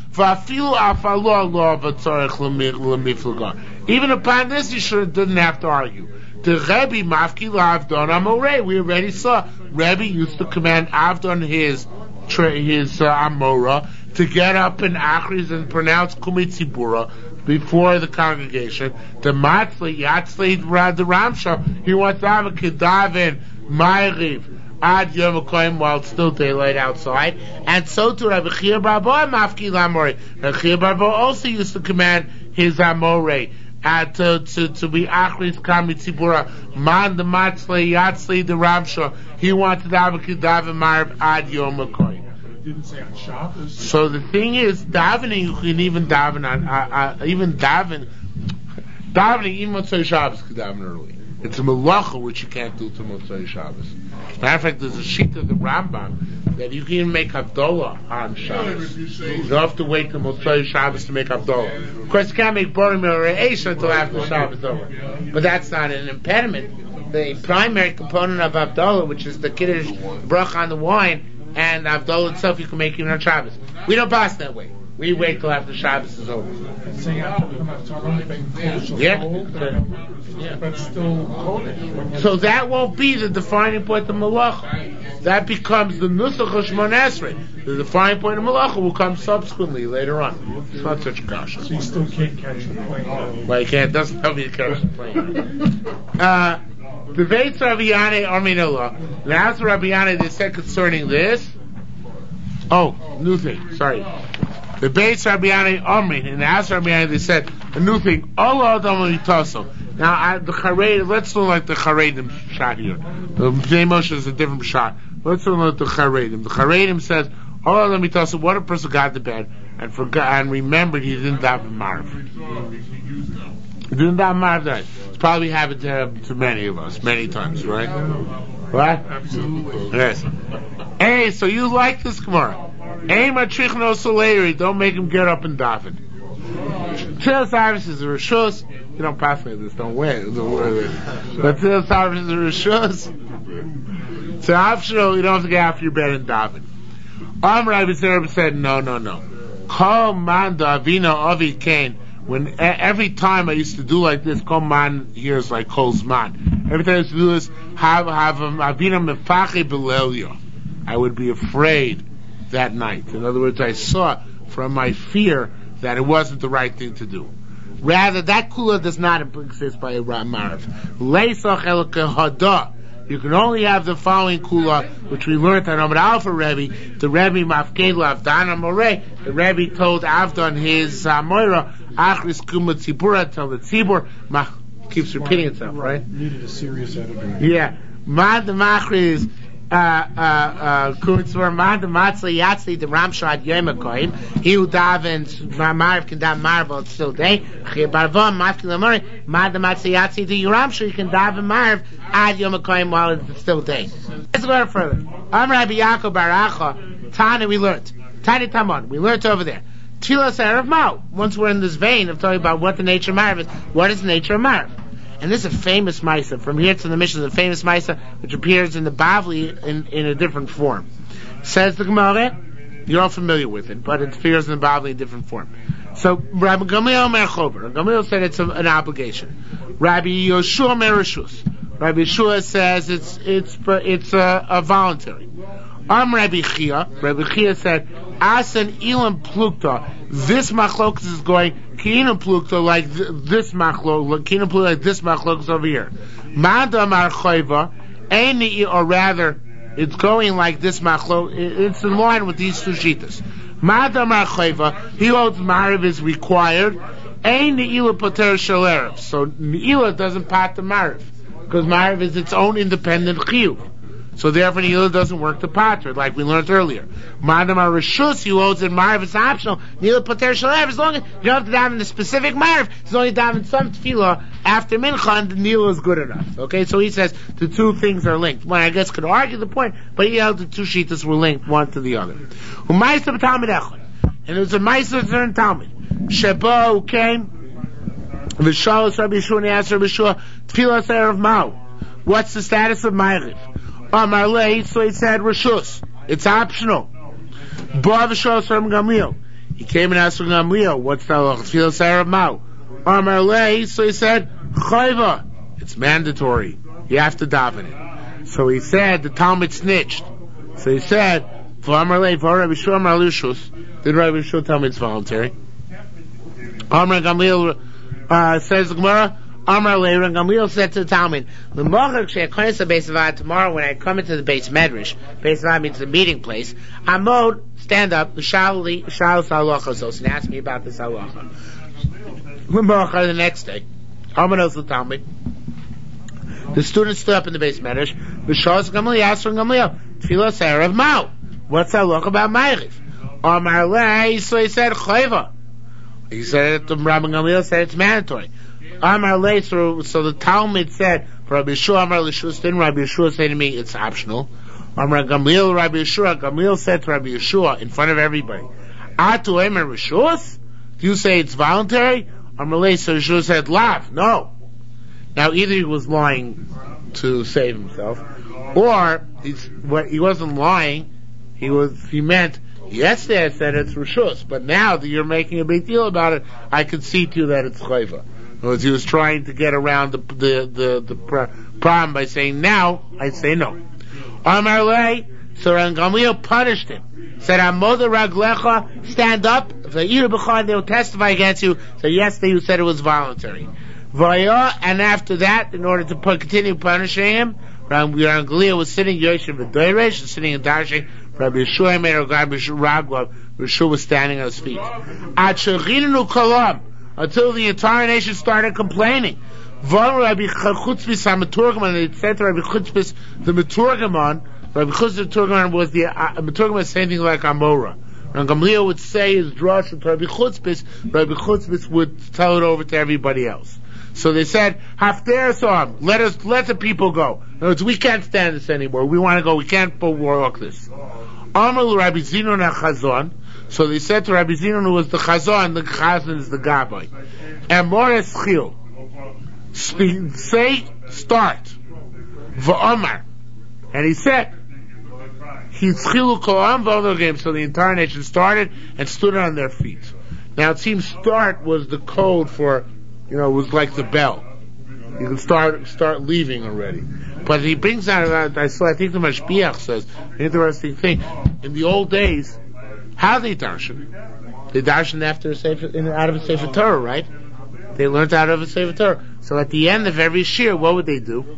even upon this, you should didn't have to argue. The Rebbe Mafki Avdon Amorei. We already saw Rebbe used to command Avdon his his uh, Amora to get up in Achris and pronounce Kumitzibura before the congregation. The Matzli Yatzli Rad the Ramsha. He wants to have a Kedavin Ma'ariv Ad Yom Koyim while it's still daylight outside. And so to Rabbi Chia Barbo Mafki Lamorei. Rabbi Chia Barbo also used to command his Amorei. Uh, to, to, to be Achris Kami Tzibura, Man the Matzle, Yatzli the Ramsha, he wanted to have a Kedav Marv Ad Yom HaKoyim. Didn't say on Shabbos. So the thing is, davening, you can even daven on, uh, uh, even daven, davening, even Motzei Shabbos could daven early. It's a malacha which you can't do to Motzei Shabbos. Matter of fact, there's a sheet of the Rambam that you can even make Havdalah on Shabbos. You don't have to wait till Motzei Shabbos to make Havdalah. Of course, you can't make Borim or Eish until after Shabbos over. But that's not an impediment. The primary component of Havdalah, which is the Kiddush Bracha on the wine, and Havdalah itself, you can make even on Shabbos. We don't pass that way. We wait till after Shabbos is over. Yeah. Yeah. But still Kodesh. So that won't be the defining point of Malacha. That becomes the Nusach of Shemon Esrei. The defining point of Malacha will come subsequently later on. It's not such a kasha. So you still can't catch the plane. Well, you can't. It doesn't help you to catch the plane. uh, the Beis Rabbi Yanai Arminullah. Now, as Rabbi Yanai, they said concerning this. Oh, new thing. Sorry. The Beis Rabbi Yanai Amrin, and as Rabbi Yanai, they said a new thing. Allah Adam Mitaso. Now, I, the Charedim, let's look like the Charedim shot here. The Bnei Moshe is a different shot. Let's look like the Charedim. The Charedim says, Allah Adam Mitaso. What a person got to bed and forgot and remembered he didn't daven Marv. He didn't daven Marv. That it's probably happened to, to many of us, many times, right? What? Absolutely. Yes. Hey, so you like this Gemara? Aim a trichno soleri. Don't make him get up and daven. Tzilas Harvest is a rishus. You don't pass me this. Don't wear it. Don't wear it. But Tzilas Harvest is a rishus. So optional. You don't have to get after your bed and daven. Amr Rabbi Zerub said, no, no, no. Kol man davina avi kain. When every time I used to do like this, kol man here is like kol's man. Every time I used to do this, have have avina mefache belelya. I would be afraid that night. In other words, I saw from my fear that it wasn't the right thing to do. Rather, that kula does not exist by a Ramarav. Leisach elke hada. You can only have the following kula, which we learned on Amud Alpha Rebbe, the Rebbe Mafkelu Avdan Amoreh, the Rebbe told Avdan his uh, Moira, Achris Kuma Tzibura, tell the Tzibur, ma, keeps repeating itself, right? Needed a serious editor. Yeah. Mad the Machris, uh, uh, uh, Kutzvur, Mad the Matzli Yatzli, the Ramshad Yemakoim, he who davens, Marv can daven Marv, it's still day, Chibarvam, Mafki Lamori, Mad the Matzli Yatzli, the Ramshad, you can daven Marv, Ad Yemakoim while it's still day. Let's go further. Amr Rabbi Yaakov Baracha, Tana we learned. Tani Tamon, we learned over there. Tfilas Erev Mao. Once we're in this vein of talking about what the nature of Marv is, what is the nature of Marv? And this is a famous Maisa. From here to the Mishnah, the famous Maisa, which appears in the Bavli in, in a different form. Says the Gemara, you're all familiar with it, but it appears in the Bavli in different form. So, Rabbi Gamliel Merchover, Rabbi Gamliel said it's a, an obligation. Rabbi Yoshua Merishus. Rabbi Yeshua says it's it's it's a, a voluntary. Am Rabbi Chia. Rabbi Chia said, Asen Ilam Plukta. This machlokes is going Kina Plukta like th- this machlok. Kina Plukta like this machlokes over here. Madam Archoiva, any or rather, it's going like this machlok. It's in line with these two shitas. Madam Archoiva, he holds Mariv is required. Ein Ne'ilah Poter Shalerev. So Ne'ilah doesn't pat the Mariv because Mariv is its own independent chiyuv. So therefore, Ne'ilah doesn't work the pater, like we learned earlier. Madam Arishus, who holds that Mariv is optional. Ne'ilah Poter Shalerev, as long as you don't have to dive in the specific Mariv, as long as you dive in some tefillah after Mincha, and the Ne'ilah is good enough. Okay, so he says the two things are linked. Well, I guess could argue the point, but he held the two shitas were linked one to the other. U'maisa b'talmid echad, and it was a Maisa in Talmud. Sheba who came, V'shalos Rabbi Yeshua, and he asked Rabbi Yeshua, Tfilas Erev Mao, what's the status of Ma'ariv? Amar Lei, so he said, Rishus, it's optional. Ba V'shalos Rabbi Gamliel, he came and asked Rabbi Gamliel, what's the Tfilas Erev Mao? Amar Lei, so he said, Chayva, it's mandatory, you have to daven it. So he said, the Talmud snitched. So he said, V'amar Lei, V'amar Yeshua, Amar Lishus, did Rabbi Yeshua tell me it's voluntary? Amar Gamliel uh, says the Gemara, Amar Leir, and Gamliel said to the Talmud, tomorrow when I come into the base medrash, base medrash means the meeting place, Amod, stand up, Shali, Shal Halacha, and ask me about this halacha. The next day, Amar knows the Talmud. The students stood up in the base medrash, V'shos Gamliel asked from Gamliel, Tfilas Erev Mao, what's halacha about Ma'ariv? Amar Leir, so he said, Chayva. He said it, the Rabbi Gamliel said it's mandatory. Amar Lei, so, so the Talmud said, for Rabbi Yeshua, Amar Lishus, didn't Rabbi Yeshua say to me, it's optional. Amar Gamliel, Rabbi Yeshua, Gamliel said to Rabbi Yeshua, in front of everybody, Atu Emer Rishus? Do you say it's voluntary? Amar Lei, so Yeshua said, Lav, no. Now either he was lying to save himself, or he's, what, he wasn't lying, he was, he meant, yesterday I said it's Rishus, but now that you're making a big deal about it, I can see to you that it's Chayva. Because he was trying to get around the the the, the pr- problem by saying now, I say no. Amar Lei, so Rabbi Gamliel punished him. Said, Amoda Raglecha, stand up. If they eat a they will testify against you. So yesterday you said it was voluntary. Vaya, and after that, in order to put, continue punishing him, Rabbi Gamliel was sitting Yosef V'Doresh, sitting in Darshing. Rabbi Yeshua made a Rabbi Raglav. Yeshua was standing on his feet. At Shechinenu Kolam, until the entire nation started complaining. Rabbi Chutzpis HaMeturgaman, they said to Rabbi Chutzpis, the Meturgaman, Rabbi Chutzpis the Meturgaman was the uh, Meturgaman saying things like Amora. And Gamliel would say his drush to Rabbi Chutzpis, Rabbi Chutzpis would tell it over to everybody else. So they said, Hafter Sam, let us, let the people go. In other words, we can't stand this anymore. We want to go. We can't walk this. Amar Rabbi Zinon HaChazon. So they said to Rabbi Zinon, who was the Chazon, the Chazon is the Gabbai. And Mores Chil. Say, start. V'omar. And he said, Hitzchilu Kolam V'omar. So the entire nation started and stood on their feet. Now it seems start was the code for, you know, it was like the bell. You can start start leaving already. But he brings out, I saw, I think the Mashbiach says, an interesting thing. In the old days, how they darshan? They darshan after a sefer, in, out of a Sefer Torah, right? They learned out of a Sefer Torah. So at the end of every shir, what would they do?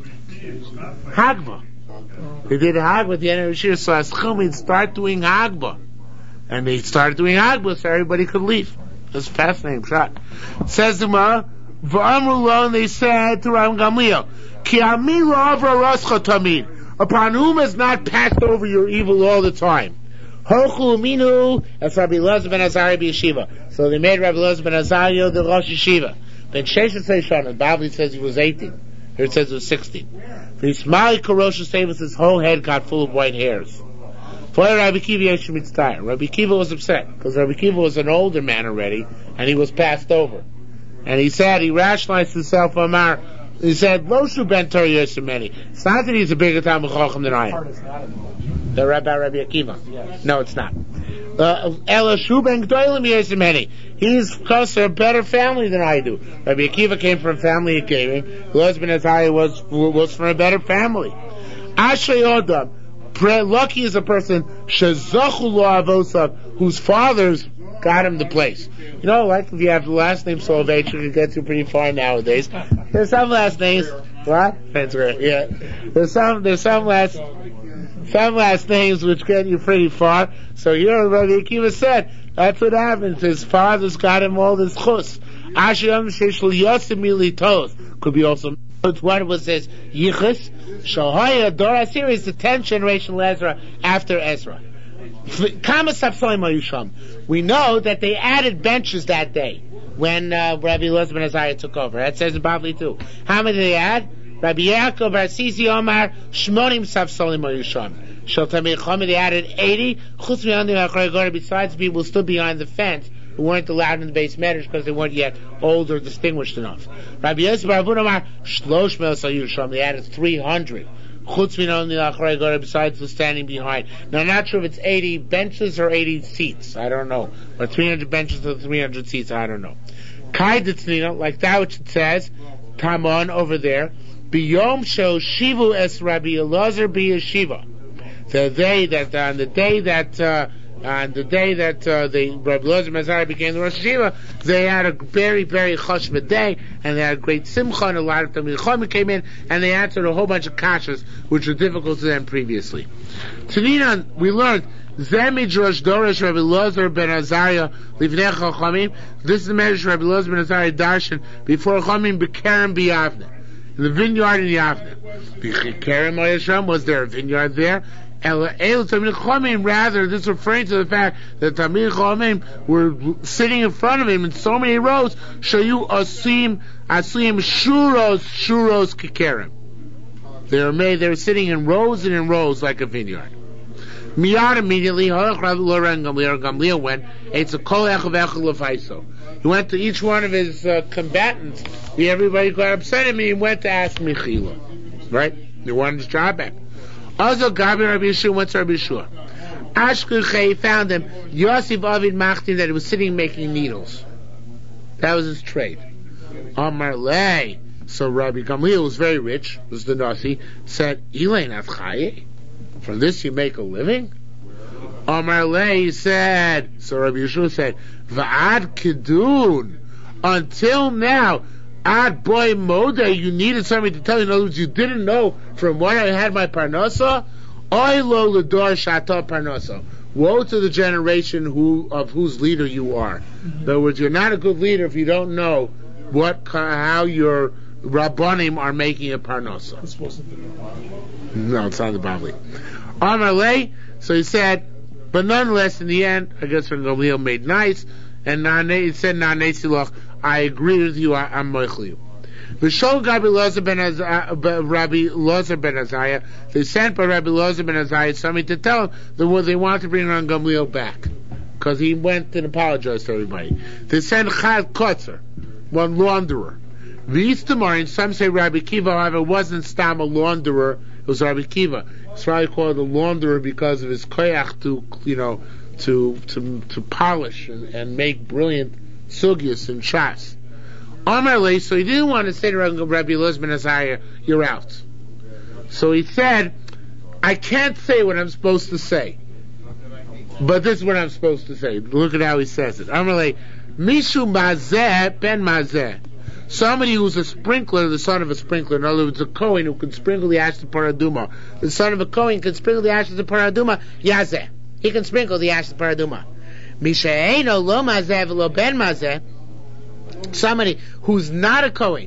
Hagba. They did a Hagba at the end of every shir. So Aschum would start doing Hagba. And they started doing Hagba so everybody could leave. That's a fascinating shot. Says the Gemara, V'amru lo, and they said to Rabbi Gamliel, Ki ami lo avra rascha tamid, upon whom has not passed over your evil all the time. Hochu minu, as Rabbi Elazar ben Azariah b'yeshiva. So they made Rabbi Elazar ben Azariah the Rosh Yeshiva. Ben Sheshes Seishon, Bavli says he was eighteen. Here it says he was sixteen. V'yismali Karosha Sevis, his whole head got full of white hairs. For Rabbi Kiva Yeshua Mitzvah. Rabbi Kiva was upset, because Rabbi Kiva was an older man already, and he was passed over. And he said, he rationalized himself, Amar, he said, Loshu ben Torah Yosemeni. It's not that he's a bigger Talmud Chacham than I am. The Rabbi Rabbi Akiva. Yes. No, it's not. Elashu ben Gdoilim Yosemeni. He's close to a better family than I do. Rabbi Akiva came from a family he came in. The husband Azariah was, was from a better family. Ashrei Odam. Lucky is a person, Shezachu lo avosav, whose fathers got him the place. You know, like if you have the last name Soloveitch, you can get you pretty far nowadays. There's some last names. What? That's right. Yeah. There's some. There's some last. Some last names which get you pretty far. So here, Rabbi Akiva said that's what happens. His fathers got him all this chus. Ashiyam sheshul yosimili tos could be also. What was this yichus? Shahaya Dora series, the tenth generation Ezra after Ezra. We know that they added benches that day when uh, Rabbi Elazar ben Azariah took over. That says in Bavli too. How many did they add? Rabbi Yaakov Bar Sisi Omar Shmonim Safsolim Yusham. Shaltamei Chomid, they added eighty. Chutz mi'andim ha'chorei, besides people stood behind the fence who weren't allowed in the base medrash because they weren't yet old or distinguished enough. Rabbi Yosef Bar Avun Omar Shlosh Me'osal Yusham, they added three hundred. Chutz mi'andim ha'chorei gora, besides the standing behind. Now I'm not sure if it's eighty benches or eighty seats. I don't know. Or three hundred benches or three hundred seats. I don't know. Kai Ditznina, like that which it says, Tamon over there. Biyom shel shivu es Rabbi Elazar b'yeshiva. The day that on the day that uh, on the day that uh, the Rabbi Elazar ben Azariah became the Rosh Yeshiva, they had a very very chashva day, and they had a great simcha, and a lot of Talmidei Chacham came in, and they answered a whole bunch of kashas which were difficult to them previously. Taninan, we learned Zemidrash Dorish Rabbi Elazar ben Azariah Livnei Chachamim. This is the Medrash Rabbi Elazar ben Azariah darshan before Chachamim Bekerem B'Yavne. In the vineyard in Yavne. Was there a vineyard there? Rather, this is referring to the fact that Talmidei Chachamim were sitting in front of him in so many rows. Shayu asim asim shuros shuros kikerim. They were made. They were sitting in rows and in rows like a vineyard. Miyad immediately, Gamliel went. It's a kol echav echad lefaiso. He went to each one of his uh, combatants. Everybody got upset at me. He went to ask Mechila. Right? He wanted his job back. Also, Gabi Rabbi Yeshua went to Rabbi Yeshua. Ashkuchei found him. Yosef Avid Machtin, that he was sitting making needles. That was his trade. Amar Lei. So Rabbi Gamliel was very rich, was the Nasi, said, Ilay Nafchaye? From this you make a living? Amar Lei said, so Rabbi Yeshua said, Va'ad Kidun, until now, Ad boy Moda, you needed somebody to tell you. In other words, you didn't know from when I had my parnasa. Oy lo l'dor shata parnasa. Woe to the generation who of whose leader you are. Mm-hmm. In other words, you're not a good leader if you don't know what how your rabbanim are making a parnasa. This wasn't the Bavli. No, it's not the Bavli. Amar Lei, so he said, but nonetheless, in the end, I guess when Gamliel made nice, and he said, Nane Silach, I agree with you, I, I'm moichel you. V'shol Rabbi Lozer ben Azariah, Rabbi Lozer ben Azariah, they sent by Rabbi Lozer ben Azariah somebody to tell him that they wanted to bring Ran Gamliel back, because he went and apologized to everybody. They sent Chad Kotzer, one launderer. V'yistamar, some say Rabbi Kiva, however, wasn't Stam a launderer, it was Rabbi Kiva. It's probably called a launderer because of his koyach to, you know, to to to polish and, and make brilliant sugyas and shas. Amar Lei, so he didn't want to say to Rabbi Lozer ben Azariah, you're out. So he said, I can't say what I'm supposed to say, but this is what I'm supposed to say. Look at how he says it. Amar Lei, Mishu Mazeh ben Mazeh. Somebody who's a sprinkler, the son of a sprinkler. In other words, a Kohen who can sprinkle the ashes of paraduma. The son of a Kohen can sprinkle the ashes of paraduma. Yazeh. He can sprinkle the ashes of paraduma. Mishaeino lo mazeh v'lo ben mazeh. Somebody who's not a Kohen,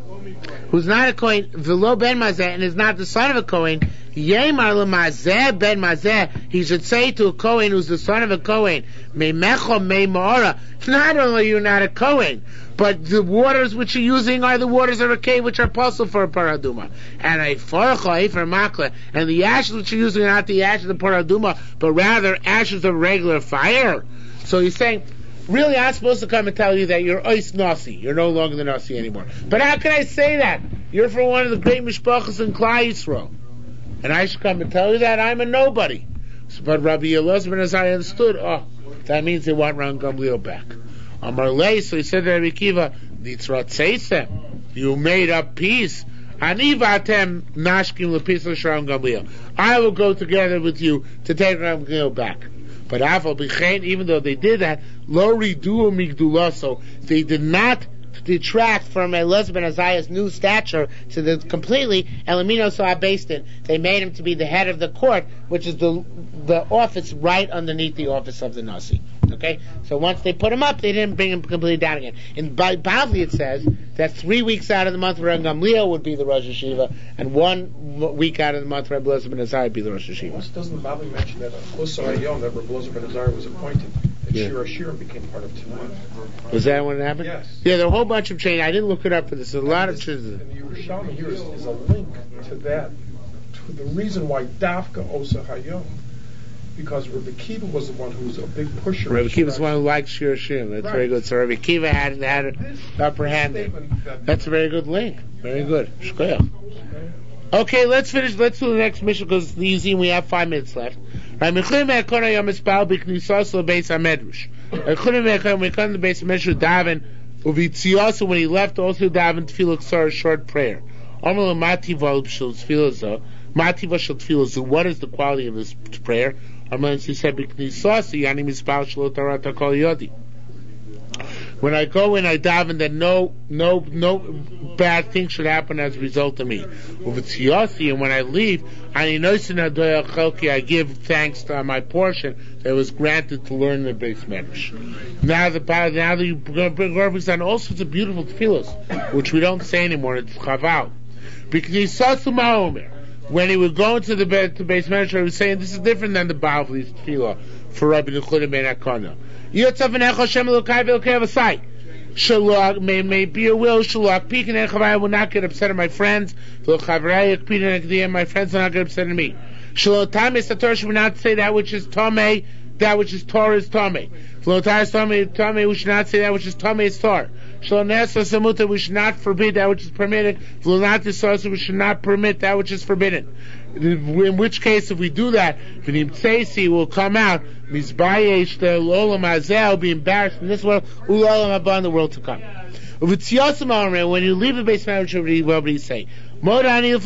who's not a Kohen, v'lo ben mazeh, and is not the son of a Kohen, yemar lo mazeh ben mazeh. He should say to a Kohen who's the son of a Kohen, meimecho mei ma'ora. Not only are you not a Kohen, but the waters which you're using are the waters of a cave which are possible for a paraduma. And a farcha for makla, and the ashes which you're using are not the ashes of paraduma, but rather ashes of regular fire. So he's saying, really, I'm supposed to come and tell you that you're ois nasi. You're no longer the nasi anymore. But how can I say that? You're from one of the great mishpachas in Klal Yisrael, and I should come and tell you that I'm a nobody. So, but Rabbi Elazar ben Azariah understood. Oh, that means they want Ran Gamliel back. Amar Lei, so he said to Rabbi Kiva, Nitzratzeisem, you made up peace. Ani v'atem nashkim l'pisah Ran Gamliel. I will go together with you to take Ran Gamliel back. But Afal B'chein, even though they did that, lo ridu migdulaso, they did not detract from Elazar ben Azariah's new stature, so that completely Elamino saw based it. They made him to be the head of the court, which is the the office right underneath the office of the Nasi. Okay, so once they put him up, they didn't bring him completely down again. In Bavli it says that three weeks out of the month Ran Gamliel would be the Rosh Hashiva, and one week out of the month Rabbi Elazar ben Azariah would be the Rosh Hashiva. Doesn't the Bavli mention that Osar Hayom, that Rabbi Elazar ben Azariah was appointed, that yeah. Shira Shirim became part of Tumah? Was that when it happened? Yes. Yeah, there are a whole bunch of changes. I didn't look it up, but there's a and lot this, of changes. And the Yerushalmi here is, is a link to that, to the reason why Dafka Osar Hayom. Because Rabbi Kiva was the one who was a big pusher. Rabbi Kiva was the one who liked Shir Shim. That's right. Very good. So Rabbi Kiva had had an upper hand there. That That's a very good link. Very good. Shkoyach. Okay, let's finish. Let's do the next mission because it's easy and we have five minutes left. When we come to the base of Medrash Davin, Uvitziyasu, when he left, also Davin Tefillah Ksar, a short prayer. What is the quality of this prayer? He said, when I go in, I daven that no, no, no bad thing should happen as a result of me. And when I leave, I give thanks to my portion that was granted to learn the base Medrash. Now the now the Garbis on all sorts of beautiful tefillos, which we don't say anymore. It's chaval. when he would go into the bed to base medrash, he was saying this is different than the Bavli's tefillah for Rabbi Yehuda ben Akana. Yotzaf v'necha Hashem Elokai v'Elokai Avasai. Shalak may may be a will. Shalak pikin and chavai will not get upset at my friends. V'Chavrai pikin and my friends will not get upset at me. Shalot tamei sator should not say that which is tamei, that which is Torah is tamei. Shalot tamei tamei we should not say that which is tamei is Torah. Shalot nesa samuta we should not forbid that which is permitted. V'lonat tisasa we should not permit that which is forbidden. In which case, if we do that, v'nim tzeisi will come out. Mizbayesh the olam hazel be embarrassed in this world. U'olam haba in the world to come. When you leave the base marriage, what would he say? Thank you.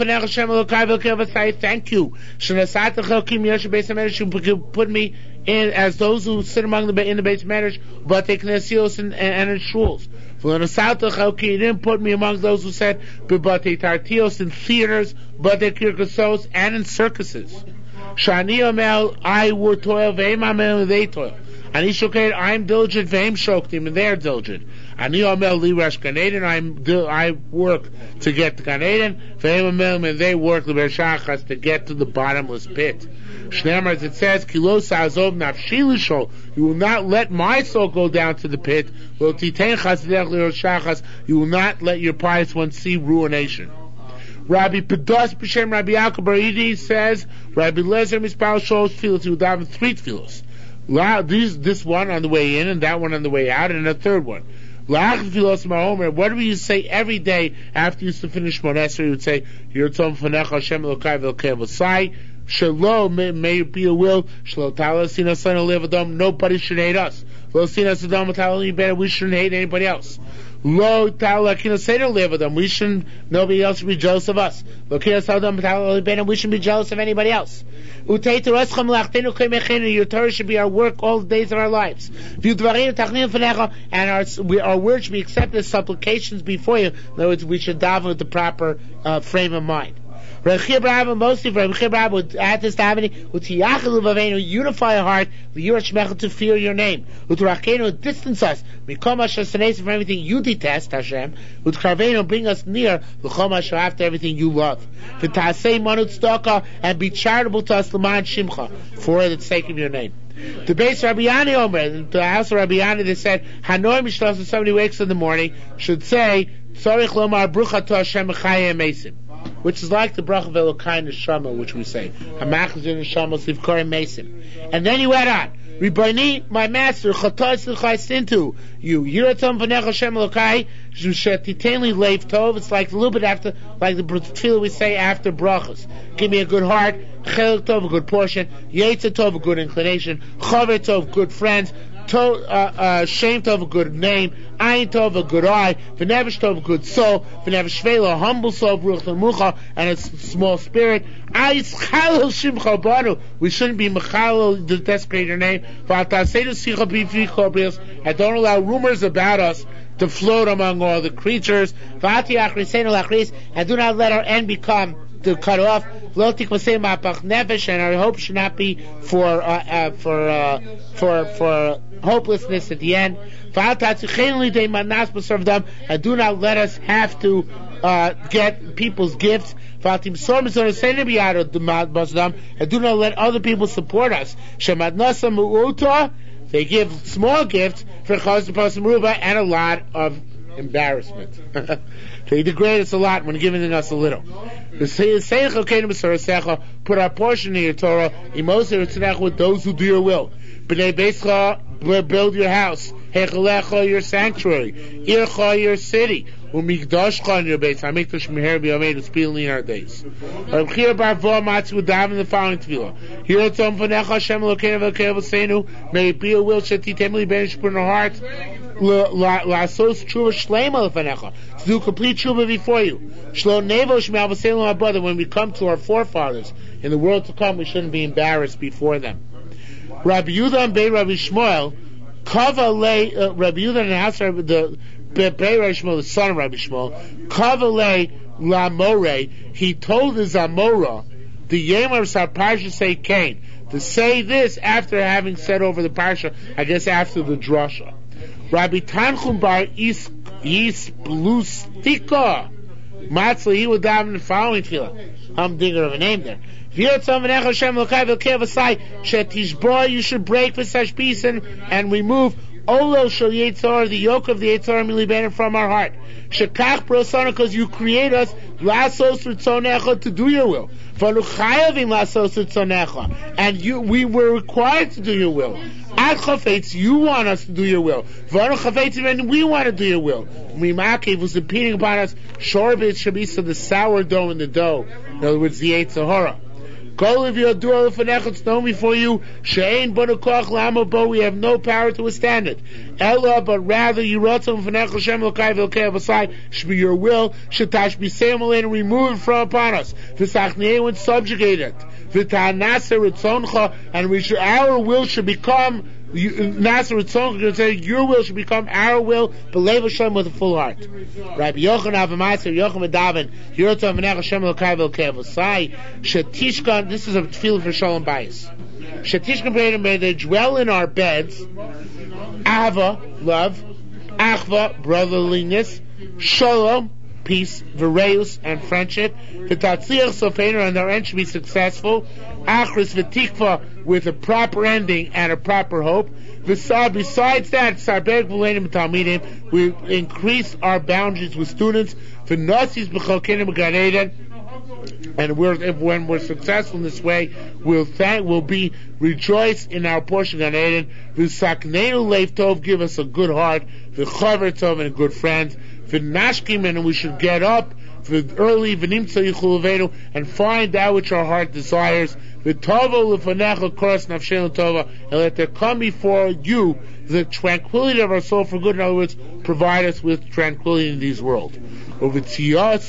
You put me in as those who sit among the in the base marriage, but they can see us in and in shuls. You didn't put me among those who said, but they tartios in theaters, but they kirkusos and in circuses. Shani Amel, I would toil, Veim Amel, they toil. Ani Shoket, I'm diligent, Veim Shoktim, and they're diligent. Ani Amel, Li Rash Gan Eden, I'm I work to get to Gan Eden, Veim Amel, and they work the Bershachas to get to the bottomless pit. Shneimar, as it says, Kilos Azov Nafshi Lishol, you will not let my soul go down to the pit. Lo Titein Chasidech Li Roshachas, you will not let your pious one see ruination. Rabbi Pedos B'Shem Rabbi Yaakov Bar Idi says Rabbi Lezer Mispal Shol Tfilos. He would have three tfilos. These, this one on the way in, and that one on the way out, and a third one. Lach Tfilos Ma'omer. What do you say every day after you used to finish Shmon Esrei? You would say Yirtzom Fanecha Hashem Elokai V'Elokai Avosai. Shalom may, may be a will. Shalom Ta'ala Sina Sana Levadom. Nobody should hate us. Lo Sina Sadom Ta'ala Better. We shouldn't hate anybody else. Lo Ta'ala Kina Seder Levadom. We shouldn't. Nobody else should be jealous of us. Lo Kina Sadom Ta'ala Better. We shouldn't be jealous of anybody else. Utei Terescham Lachtenu Kemechenu. Your Torah should be our work all the days of our lives. V'Udvarim Tachnim Fanecha. And our we, our words should be accepted as supplications before you. In other words, we should daven with the proper uh, frame of mind. Rabbi Chibra mostly Rabbi Chibra would add this davening, Utiyachelu Vavenu, unify our heart, L'Yirach to fear your name, Uturachenu, distance us, Mikom Asher Saneis from everything you detest, Hashem, Utkarvenu, bring us near, L'Chom Asher after everything you love, V'Tasei Manut Tzedakah, and be charitable to us, L'Man Shimcha, for the sake of your name. The base Rabbi Yani Omer, the house of Rabbi Yani, they said, Hanoi Mishlos, if somebody wakes in the morning, should say, Tzorich Lomar Brucha to Hashem Chayei Mesim, which is like the bracha of Elokai Neshama, which we say, Hamachzir Neshama Sivkori Mesim. And then you add on, Ribboni, my master, Chatos L'chai sin to you. Yiratom V'nech Hashem Elokai, Shetitenli Leiv Tov. It's like a little bit after, like the tefillah we say after brachas. Give me a good heart, Chelik Tov, a good portion, Yetzer Tov, a good inclination, Chaver Tov, good friends, To, uh, uh, Shem Tov, a good name, Ayin Tov, a good eye, V'nevesh Tov, a good soul, V'nevesh Shvela, a humble soul, Ruach Mucha, and a small spirit. Ayis Chalel Shimcha Banu. We shouldn't be Mechalel, to desecrate your name. V'ataseinu Sicha B'Fi Chobrios, and don't allow rumors about us to float among all the creatures. V'ati Achriseinu Lachris, and do not let our end become to cut off. And our hope should not be for uh, uh, for uh, for for hopelessness at the end. And do not let us have to uh, get people's gifts. And do not let other people support us. They give small gifts for and a lot of embarrassment. They degrade us a lot when giving us a little. Put our portion in your Torah with those who do your will. Build your house. Your sanctuary. Your city. Umikdashcha your base. Hamikdash meher b'yameinu speedily in our days. Reb Chia bar Vo Matzi would daven the following tefillah. Yiratzom v'necha Hashem Elokeinu v'Elokeinu v'seinu. May it be a will shetitem li ben shpur in our hearts. La'asos tshuva shleima l'fanecha. To do complete tshuva before you. Shlo nevo shme'al v'seinu our brother. When we come to our forefathers in the world to come, we shouldn't be embarrassed before them. Rabbi Yehuda and Bei Rabbi Shmuel, Kava lay uh, Rabbi Yehuda and the house of the Bei Rabbi Shmuel, the son of Rabbi Shmuel, Kava lay Lamore. He told the Zamora, the Yemar of Parsha say Cain, to say this after having said over the Parsha, I guess after the drasha. Rabbi Tanchum bar Yisblustika Matzli, he would daven the following tefillah. Humdinger of a name there. You should break for such peace and, and remove Olo shel Yetzor, the yoke of the Yetzor milibenim from our heart. Shekach brosana, because you create us lasos ritzonecha, to do your will. V'anuchayavim lasos ritzonecha, and you, we were required to do your will. Ad chafetz, you want us to do your will. V'anu chafetzim, and we want to do your will. Mimakev was repeating upon us. Shorbet shabisa, the sourdough in the dough. In other words, the Yetzer Hara. Kol of your door it's known before you. She'ein b'nu koach lama bo, we have no power to withstand it. Ella, but rather you rotzim v'nechel Shem Elokai v'Elokei Avosai, should be your will. Shetash b'seim aleinu, remove it from upon us. V'sachnei, and subjugate it. V'ta'anasa ritzoncha, and we should, our will should become. Nasser Ritzoncha, say your will should become our will, believe Hashem with a full heart. Rabbi Yochanan Avamaiser, Yochanan Daven, Yirotah V'nech Hashem Elokai V'Elokei Avosai, Shetishkan, this is a tefillah for Shalom Bayis. Shetishkan B'nei, may they dwell in our beds, Ava, love, Achva, brotherliness, Shalom, peace, V'reus, and friendship, V'tatzliach Sofeinu, and their end should be successful, Achris V'tikva, with a proper ending and a proper hope. Besides that, we increase our boundaries with students. And we're, if, when we're successful in this way, we'll thank, we'll be rejoice in our portion of Gan Eden. Give us a good heart, and a good friend. And we should get up early and find out which our heart desires. And let there come before you the tranquility of our soul for good. In other words, provide us with tranquility in this world. When I leave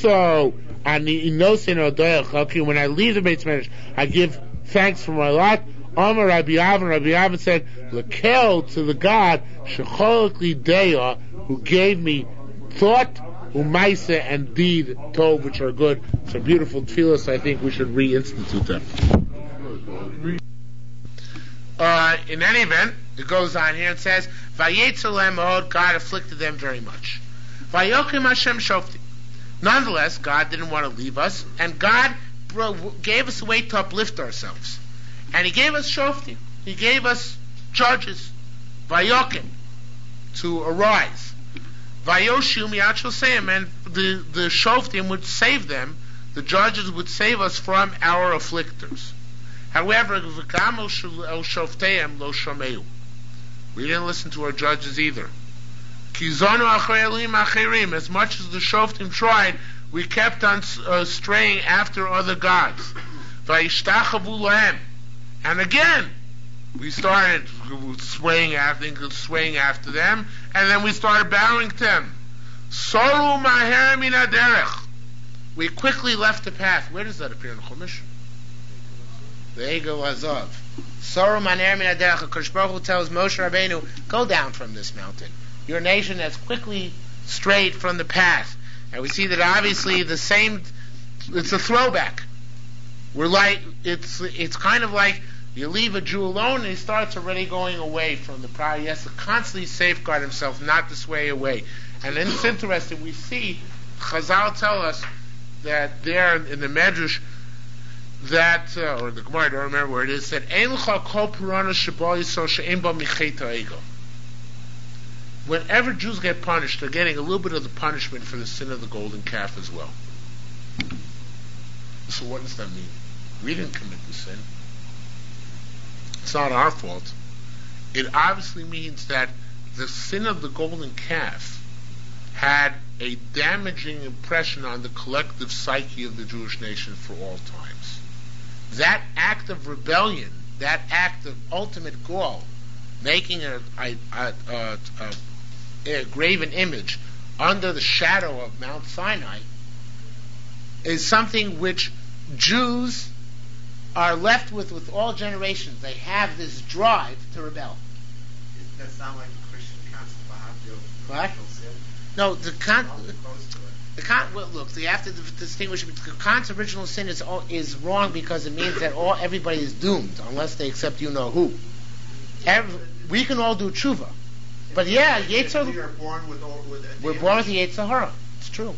the Beit Medrash, I give thanks for my lot. Amar Rabbi Avin, Rabbi Avin said, Lekel, to the God, Shecholakli Deya, who gave me thought, umaisa, and deed, tov, which are good. So beautiful tefillos, I think we should reinstitute them. Uh, in any event, it goes on here and says, Vayetzer lehem mahod, God afflicted them very much. Vayokim Hashem shofti. Nonetheless, God didn't want to leave us, and God gave us a way to uplift ourselves. And He gave us shoftim. He gave us judges, Vayokim, to arise. Vayoshu miyad shosayim, and the, the shoftim would save them, the judges would save us from our afflictors. However, we didn't listen to our judges either. As much as the shoftim tried, we kept on uh, straying after other gods. And again, we started swaying after, swaying after them, and then we started bowing to them. We quickly left the path. Where does that appear in Chumash? The Egel Azov. Soru maner min haderech. HaKadosh Baruch Hu tells Moshe Rabbeinu, go down from this mountain. Your nation has quickly strayed from the path. And we see that obviously the same, it's a throwback. We're like, it's it's kind of like you leave a Jew alone and he starts already going away from the prior. He has to constantly safeguard himself not to sway away. And then it's interesting, we see, Chazal tell us that there in the Medrash, that, uh, or the Gemara, I don't remember where it is, said, whenever Jews get punished, they're getting a little bit of the punishment for the sin of the golden calf as well. So what does that mean? We didn't commit the sin. It's not our fault. It obviously means that the sin of the golden calf had a damaging impression on the collective psyche of the Jewish nation for all times. That act of rebellion, that act of ultimate gall, making a, a, a, a, a graven image under the shadow of Mount Sinai, is something which Jews are left with with all generations. They have this drive to rebel. Does that sound like a Christian concept of What? sin? No, the con. How close to it? The con. Well, look, you have to distinguish. The concept of original sin is is wrong because it means that all everybody is doomed unless they accept you know who. Every, we can all do tshuva, but yeah, Yetzer. We are born with all, with We're born with the Yetzer Hara. It's true.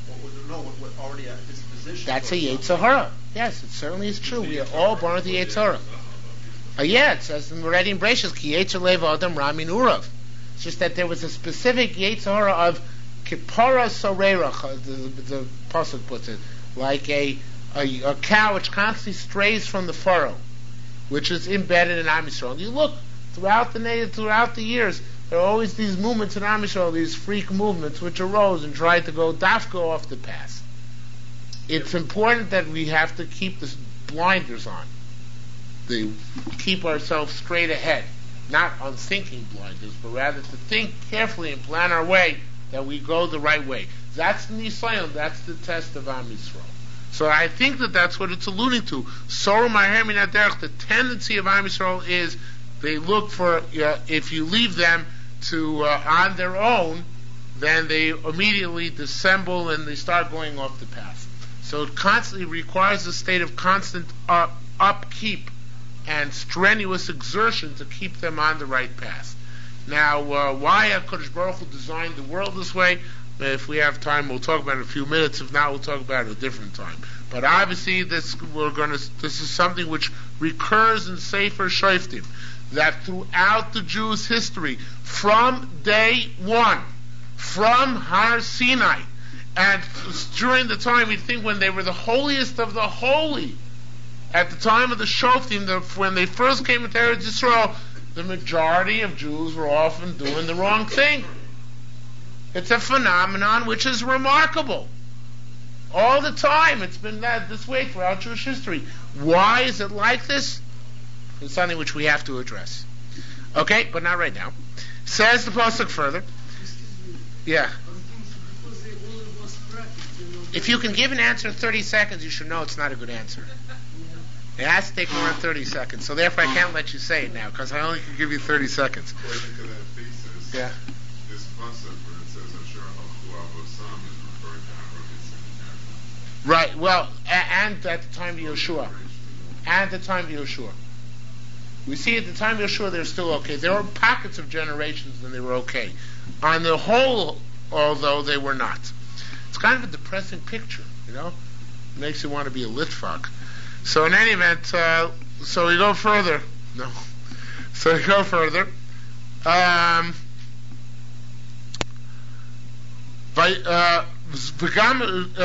What would know what, what already a disposition. That's a Yetzer Hara. Yes, it certainly is true. We are all born with a Yetzer Hara. Uh, yeah, it says in already in Bereshit, Ki Yetzer Lev Adam Ramin Urav. It's just that there was a specific Yetzer Hara of Kipara Sorerach, uh, the, the pasuk puts it, like a, a a cow which constantly strays from the furrow, which is embedded in Am Yisrael. And you look throughout the native, throughout the years, there are always these movements in Am Yisrael, these freak movements which arose and tried to go dafka off the path. It's important that we have to keep the blinders on, to keep ourselves straight ahead, not unthinking blinders, but rather to think carefully and plan our way that we go the right way. That's the Nisayon, that's the test of Am Yisrael. So I think that that's what it's alluding to. Sorah Maher Min HaDerech, the tendency of Am Yisrael is they look for, uh, if you leave them to uh, on their own, then they immediately dissemble and they start going off the path. So it constantly requires a state of constant uh, upkeep and strenuous exertion to keep them on the right path. Now, uh, why HaKadosh Baruch Hu designed the world this way? If we have time, we'll talk about it in a few minutes. If not, we'll talk about it at a different time. But obviously, this we're going to. This is something which recurs in Sefer Shoftim, that throughout the Jews' history, from day one, from Har Sinai, and during the time we think when they were the holiest of the holy, at the time of the Shoftim, the, when they first came into Eretz Yisrael, the majority of Jews were often doing the wrong thing. It's a phenomenon which is remarkable. All the time, it's been that this way throughout Jewish history. Why is it like this? It's something which we have to address. Okay, but not right now. Says the pasuk further. Yeah. If you can give an answer in thirty seconds, you should know it's not a good answer. It has to take more than thirty seconds. So therefore I can't let you say it now, because I only can give you thirty seconds. According to that thesis, yeah. this pasuk where it says Asher Halchu Avosam is referring to Abraham. Right, well, a- and at the time of Yeshua. And at the time of Yeshua. We see at the time of Yeshua they're still okay. There were pockets of generations when they were okay. On the whole, although they were not. It's kind of a depressing picture, you know? It makes you want to be a Litvak. So in any event, uh, so we go further. No. So we go further. Um, V'gam,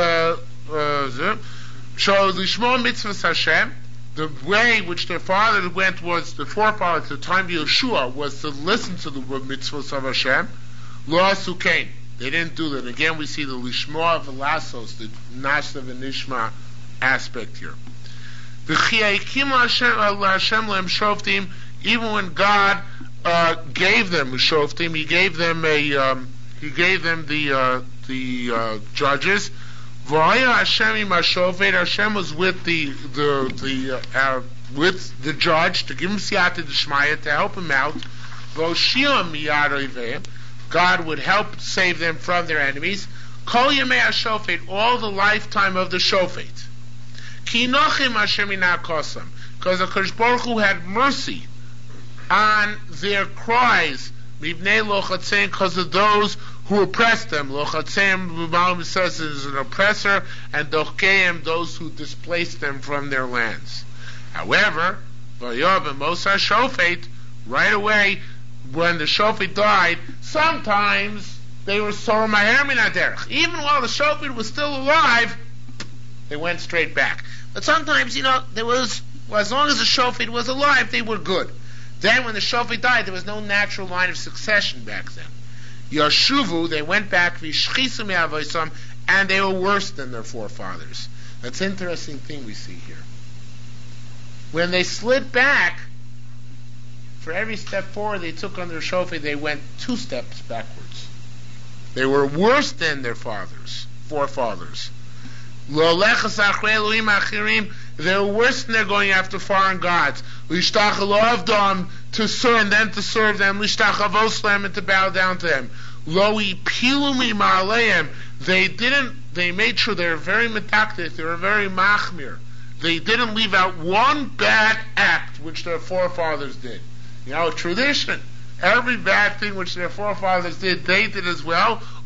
so Lishmo Mitzvahs Hashem, the way which their father went was, the forefathers, the time of Yeshua, was to listen to the mitzvahs of Hashem. Lo asu kein. They didn't do that. Again, we see the Lishmoa Velasos, the Nashta V'Nishma aspect here. Even when God uh, gave them Shoftim, He gave them a, um, He gave them the uh, the uh, judges. Hashem was with the the the uh, uh, with the judge to give him siyata d'shmaya, to help him out. God would help save them from their enemies. Kol yemei hashofet, all the lifetime of the shofet. Ki nochim Hashem inakosam, because the HaKadosh Baruch Hu had mercy on their cries. Mibnei lochatzeim, because of those who oppressed them. Lochatzeim, Bibalim says, is an oppressor, and dochkeim, those who displaced them from their lands. However, Vayob and Mosar Shofet, right away, when the Shofet died, sometimes they were Sorah Maher Min HaDerech. Even while the Shofet was still alive, they went straight back. But sometimes, you know, there was, well, as long as the Shofet was alive, they were good. Then when the Shofet died, there was no natural line of succession back then. Yashuvu, they went back, v'shchisu me'avoisam, and they were worse than their forefathers. That's an interesting thing we see here. When they slid back, for every step forward they took on their Shofet, they went two steps backwards. They were worse than their fathers, forefathers. Lo lechas achrei Elohim achirim, they were worse than they're going after foreign gods. Lishtach Eloavdom, to serve, and then to serve them. Lishtach Avoslam, and to bow down to them. Lo ipilumi ma'aleim, they didn't, they made sure they were very metaktik, they were very machmir. They didn't leave out one bad act which their forefathers did. You know, tradition. Every bad thing which their forefathers did, they did as well.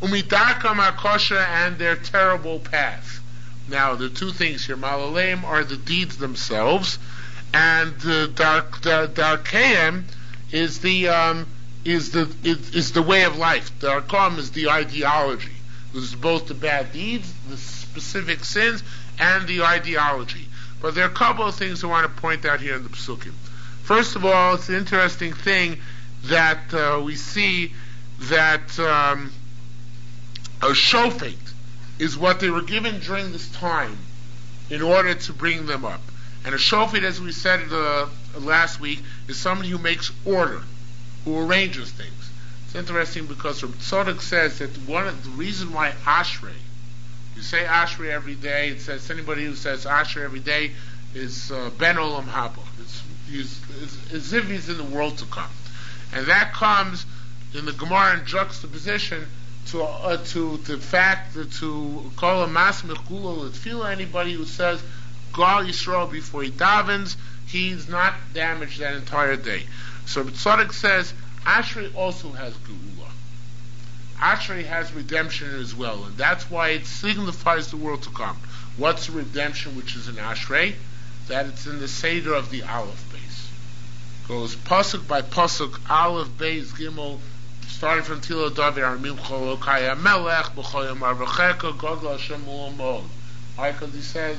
Umidarkam HaKosher, and their terrible path. Now, the two things here, Malaleim, are the deeds themselves, and the dark, the Darkeim is the um, is the is, is the way of life. Darkam is the ideology. This is both the bad deeds, the specific sins, and the ideology. But there are a couple of things I want to point out here in the Psukim. First of all, it's an interesting thing that uh, we see that um, a shofet is what they were given during this time in order to bring them up. And a shofet, as we said uh, last week, is somebody who makes order, who arranges things. It's interesting because Tzadok says that one of the reason why Ashrei, you say Ashrei every day, it says anybody who says Ashrei every day is uh, Ben Olam Haba. It's, it's, it's as if he's in the world to come. And that comes in the Gemara in juxtaposition to uh, to the fact that to call a mas mechulal tefillah, anybody who says Gal Yisrael before he davens, he's not damaged that entire day. So Tzadok says Ashrei also has geula. Ashrei has redemption as well, and that's why it signifies the world to come. What's the redemption which is in Ashrei? That it's in the Seder of the Aleph base. Goes pasuk by pasuk, Aleph base Gimel, starting from Tilo David Armim Cholokaya Melech B'choyam Arvacheka Godla Hashem Ulamod. Why? Because he says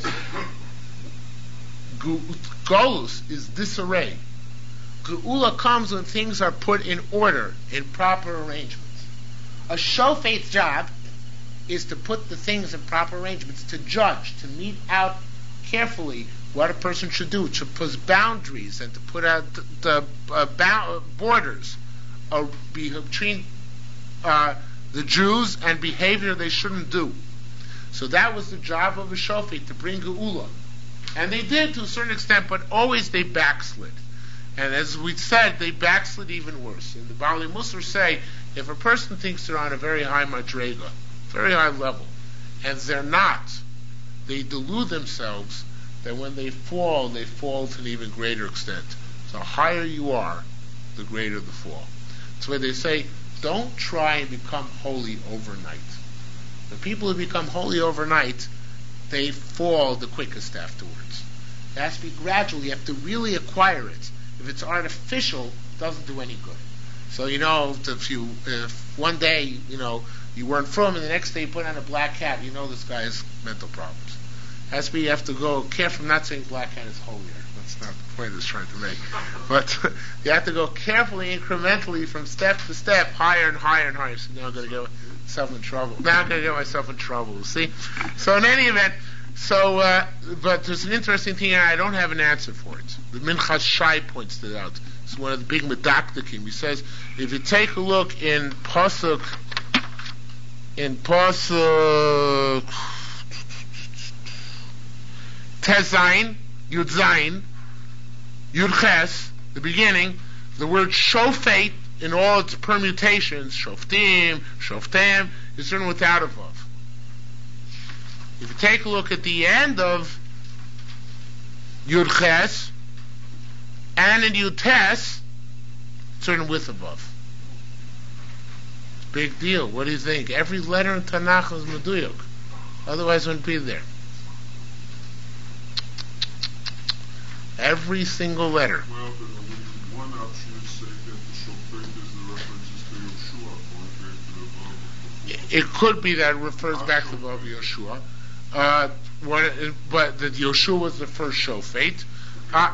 Golus is disarray. Geula comes when things are put in order, in proper arrangements. A shofet's job is to put the things in proper arrangements, to judge, to mete out carefully what a person should do, to put boundaries and to put out the, the uh, ba- borders uh, between uh, the Jews and behavior they shouldn't do. So that was the job of a shofet, to bring geula. And they did to a certain extent, but always they backslid. And as we said, they backslid even worse. And the Baalei Musar say, if a person thinks they're on a very high madrega, very high level, and they're not, they delude themselves that when they fall, they fall to an even greater extent. So the higher you are, the greater the fall. That's why they say, don't try and become holy overnight. The people who become holy overnight, they fall the quickest afterwards. It has to be gradual. You have to really acquire it. If it's artificial, it doesn't do any good. So, you know, if you, if one day, you know, you weren't from, and the next day you put on a black hat, you know this guy has mental problems. It has to be, you have to go careful. I'm not saying black hat is holier. That's not the point I was trying to make. But you have to go carefully, incrementally, from step to step, higher and higher and higher. So now I'm going to get myself in trouble. Now I'm going to get myself in trouble, see? So in any event, so, uh, but there's an interesting thing, and I don't have an answer for it. The Minchas Shai points it out. It's one of the big medaktikim. He says, if you take a look in Pasuk, in Pasuk Tezain, Yud Zain, Yud Ches, the beginning, the word shofet in all its permutations, shoftim, shoftem, is written without a vav. If you take a look at the end of Yud Ches and in Yud Tes, it's written with a vav. Big deal. What do you think? Every letter in Tanakh is meduyuk. Otherwise, it wouldn't be there. Every single letter. Well, the, one option is say that the shofet is the references to Yeshua, going back to the Vav. It could be that it refers back to the Vav Yeshua. Uh, what, but that Yeshua was the first shofet. Uh,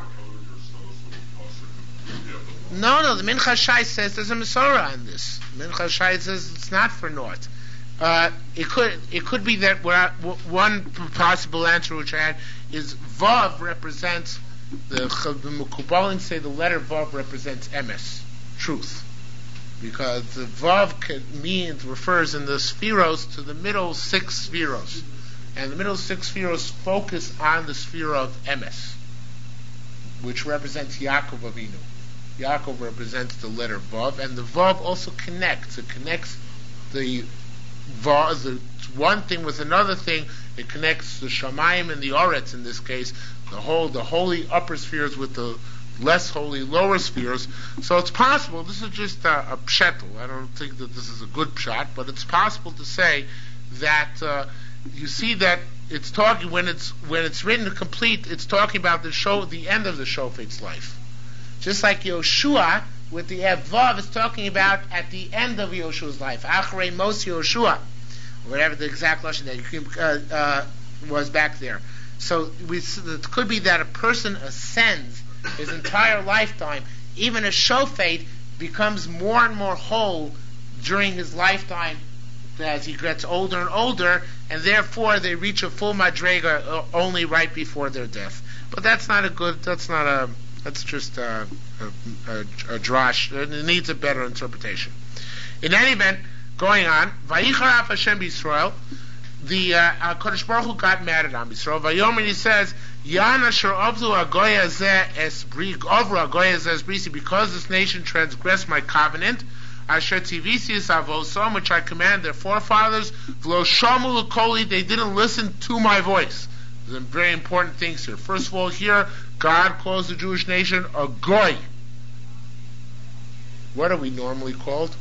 no, no, the Minchas Shai says there's a Masorah on this. Minchas Shai says it's not for naught. Uh, it could it could be that what I, one possible answer which I had is Vav represents, the, the Mekubalim say the letter Vav represents emes, truth. Because the Vav can, means, refers in the Spheros to the middle six Spheros. And the middle six Spheros focus on the sphere of emes, which represents Yaakov Avinu. Yaakov represents the letter Vav, and the Vav also connects. It connects the Vav, the one thing with another thing. It connects the Shamayim and the Oretz in this case, the whole, the holy upper spheres with the less holy, lower spheres. So it's possible, this is just a, a pshetel, I don't think that this is a good pshat, but it's possible to say that uh, you see that it's talking, when it's when it's written complete, it's talking about the show, the end of the shofet's life. Just like Yoshua, with the Vav, is talking about at the end of Yoshua's life. Achrei Mos Yoshua, whatever the exact lashon that uh, uh, was back there. So we, it could be that a person ascends his entire lifetime. Even a shofet becomes more and more whole during his lifetime as he gets older and older, and therefore they reach a full madrega only right before their death. But that's not a good. That's not a. That's just a, a, a, a drash. It needs a better interpretation. In any event, going on, Vayicharaf Hashem b'Yisrael, the uh, Kodesh Baruch Hu got mad at Am Yisrael. Vayomer, he says, Yan asher avdu agoya zeh esbri ovra agoya zeh esbrisi, because this nation transgressed my covenant. Asher tivisi avosom, which I command their forefathers. V'lo shamu l'koli, they didn't listen to my voice. There's some very important things here. First of all, here God calls the Jewish nation a goy. What are we normally called?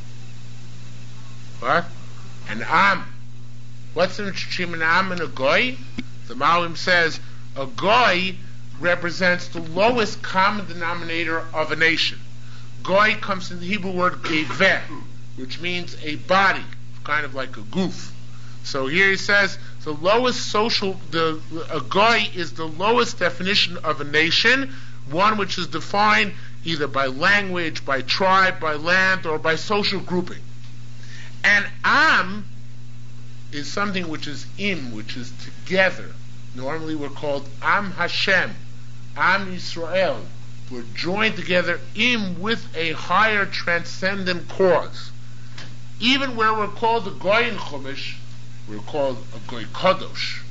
What? An am. What's the difference between an am and a goy? The Malim says a goy represents the lowest common denominator of a nation. Goy comes from the Hebrew word geveh, which means a body, kind of like a goof. So here he says the lowest social, the a goy is the lowest definition of a nation, one which is defined either by language, by tribe, by land, or by social grouping. And am is something which is im, which is together. Normally we're called Am Hashem, Am Yisrael. We're joined together im with a higher transcendent cause. Even where we're called a goy in Chumash, we're called a goy kadosh,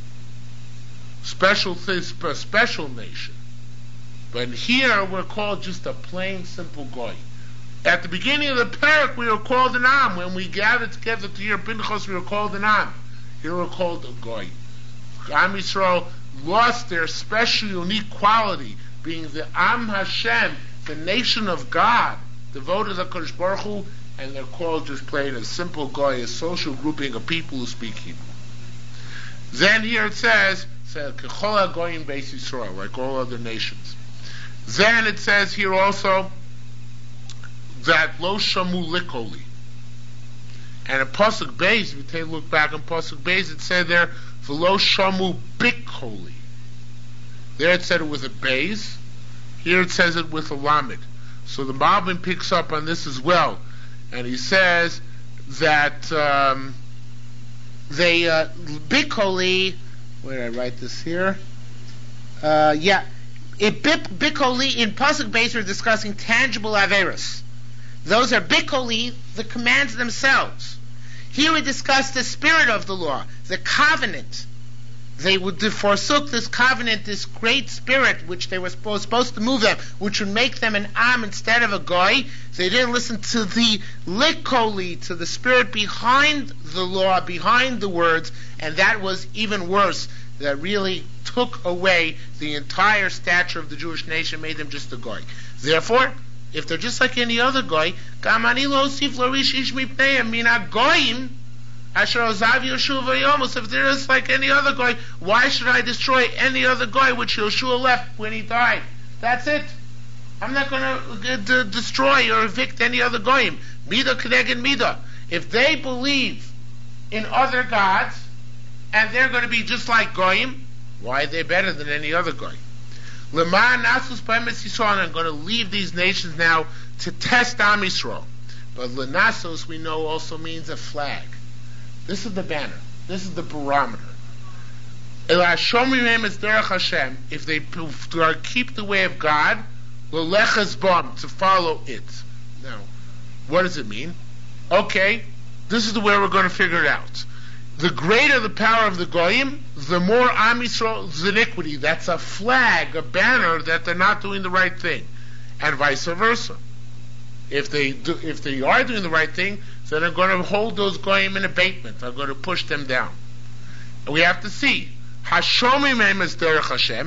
special thing, special nation. But here we're called just a plain, simple goy. At the beginning of the parak, we were called an am. When we gathered together to hear Pinchas, we were called an am. Here we're called a goy. Am Yisrael lost their special, unique quality, being the Am Hashem, the nation of God, devoted to HaKadosh Baruch Hu, and they're called just plain a simple goy, a social grouping of people who speak Hebrew. Then here it says, Kechol HaGoyim Beis Yisrael, like all other nations. Then it says here also that Lo Shamu Likoli. And in Pasuk Beis, if you take a look back on Pasuk Beis, it said there, V'lo Shamu Bikoli. There it said it with a Beis. Here it says it with a Lamed. So the Malbim picks up on this as well. And he says that um, they, uh, Bikoli, where did I write this here? Uh, yeah. It, Bikoli, in Pasuk Beis, we're discussing tangible Averos. Those are Bikoli, the commands themselves. Here we discuss the spirit of the law, the covenant. They would forsook this covenant, this great spirit which they were supposed, supposed to move them, which would make them an am instead of a goy. They didn't listen to the likoli, to the spirit behind the law, behind the words, and that was even worse. That really took away the entire stature of the Jewish nation, made them just a goy. Therefore, if they're just like any other goy, gamani lo sif lo rish ish mipneim mina goyim asher ozav Yeshua v'yomos. If they're just like any other goy, why should I destroy any other goy which Yeshua left when he died? That's it. I'm not going to d- destroy or evict any other goyim. Mida kedeged mida. If they believe in other gods and they're going to be just like goyim, why are they better than any other goy? L'man nasus b'emes Yisrael, and I'm going to leave these nations now to test Am Yisrael. But l'nasos, we know, also means a flag. This is the banner. This is the barometer. If they keep the way of God, l'lechas bam, to follow it. Now, what does it mean? Okay, this is the way we're going to figure it out. The greater the power of the goyim, the more Am Yisrael's iniquity. That's a flag, a banner that they're not doing the right thing, and vice versa. If they do, if they are doing the right thing, then they're going to hold those goyim in abatement. They're going to push them down. And we have to see Hashomim em es derech Hashem.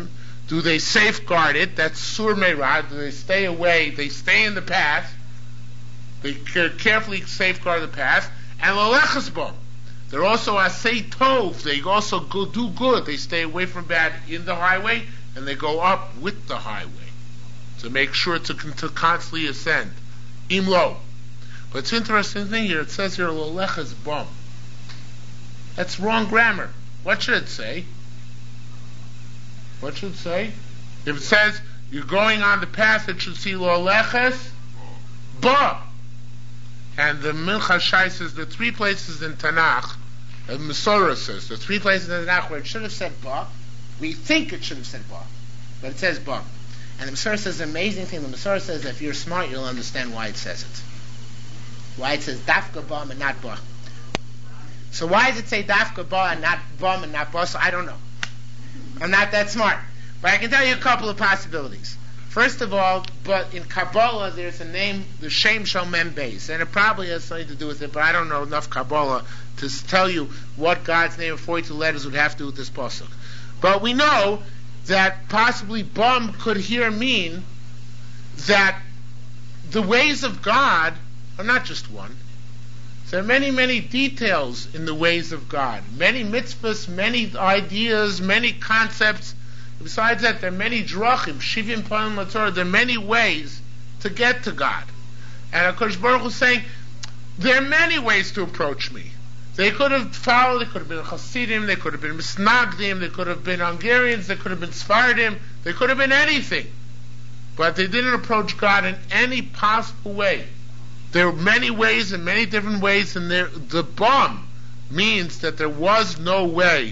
Do they safeguard it? That's sur meirad. Do they stay away? They stay in the path. They carefully safeguard the path. And lolechas bo. They're also asay tov. They also go do good. They stay away from bad in the highway, and they go up with the highway to make sure to, to constantly ascend. Imlo. But it's an interesting thing here. It says here lolechas bo. That's wrong grammar. What should it say? What should it say? If it says you're going on the path, it should see lolechas ba. And the Mincha Shai says the three places in Tanakh, and Masorah says the three places in Tanakh where it should have said ba, we think it should have said ba, but it says ba. And the Masorah says the amazing thing. The Masorah says that if you're smart, you'll understand why it says it. Why it says dafka ba and not ba. So why does it say dafka ba and not ba and not ba? So I don't know. I'm not that smart, but I can tell you a couple of possibilities. First of all, but in Kabbalah there's a name, the Shem Shel Mem Beis, and it probably has something to do with it, but I don't know enough Kabbalah to tell you what God's name of forty-two letters would have to do with this pasuk. But we know that possibly Bum could here mean that the ways of God are not just one. There are many, many details in the ways of God. Many mitzvahs, many ideas, many concepts. Besides that, there are many drachim, shivim panim laTorah. There are many ways to get to God. And HaKadosh Baruch Hu is saying, there are many ways to approach me. They could have followed, they could have been Hasidim, they could have been Misnagdim, they could have been Hungarians, they could have been Sephardim, they could have been anything. But they didn't approach God in any possible way. There are many ways and many different ways, and there, the bomb means that there was no way.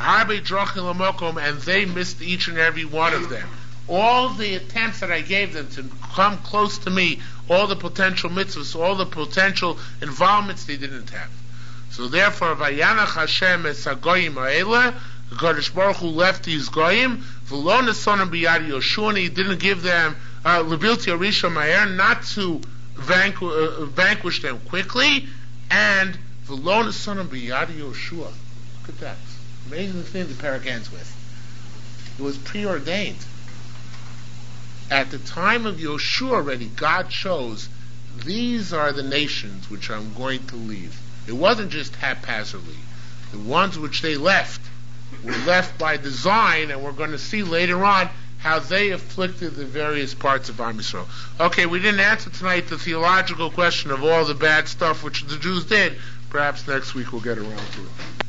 And they missed each and every one of them. All the attempts that I gave them to come close to me, all the potential mitzvahs, all the potential involvements, they didn't have. So therefore, Vayanach Hashem es hagoyim ha'ele, the Kadosh Baruch Hu left these goyim, v'lo nesonam b'yad Yoshua, and he didn't give them lebilti arisha ma'er, not to vanqu- uh, vanquish them quickly, and v'lo nesonam b'yad Yoshua. Look at that. Amazing thing the parak ends with. It was preordained. At the time of Yoshua already, God chose, these are the nations which I'm going to leave. It wasn't just haphazardly. The ones which they left were left by design, and we're going to see later on how they afflicted the various parts of Am Yisrael. Okay, we didn't answer tonight the theological question of all the bad stuff which the Jews did. Perhaps next week we'll get around to it.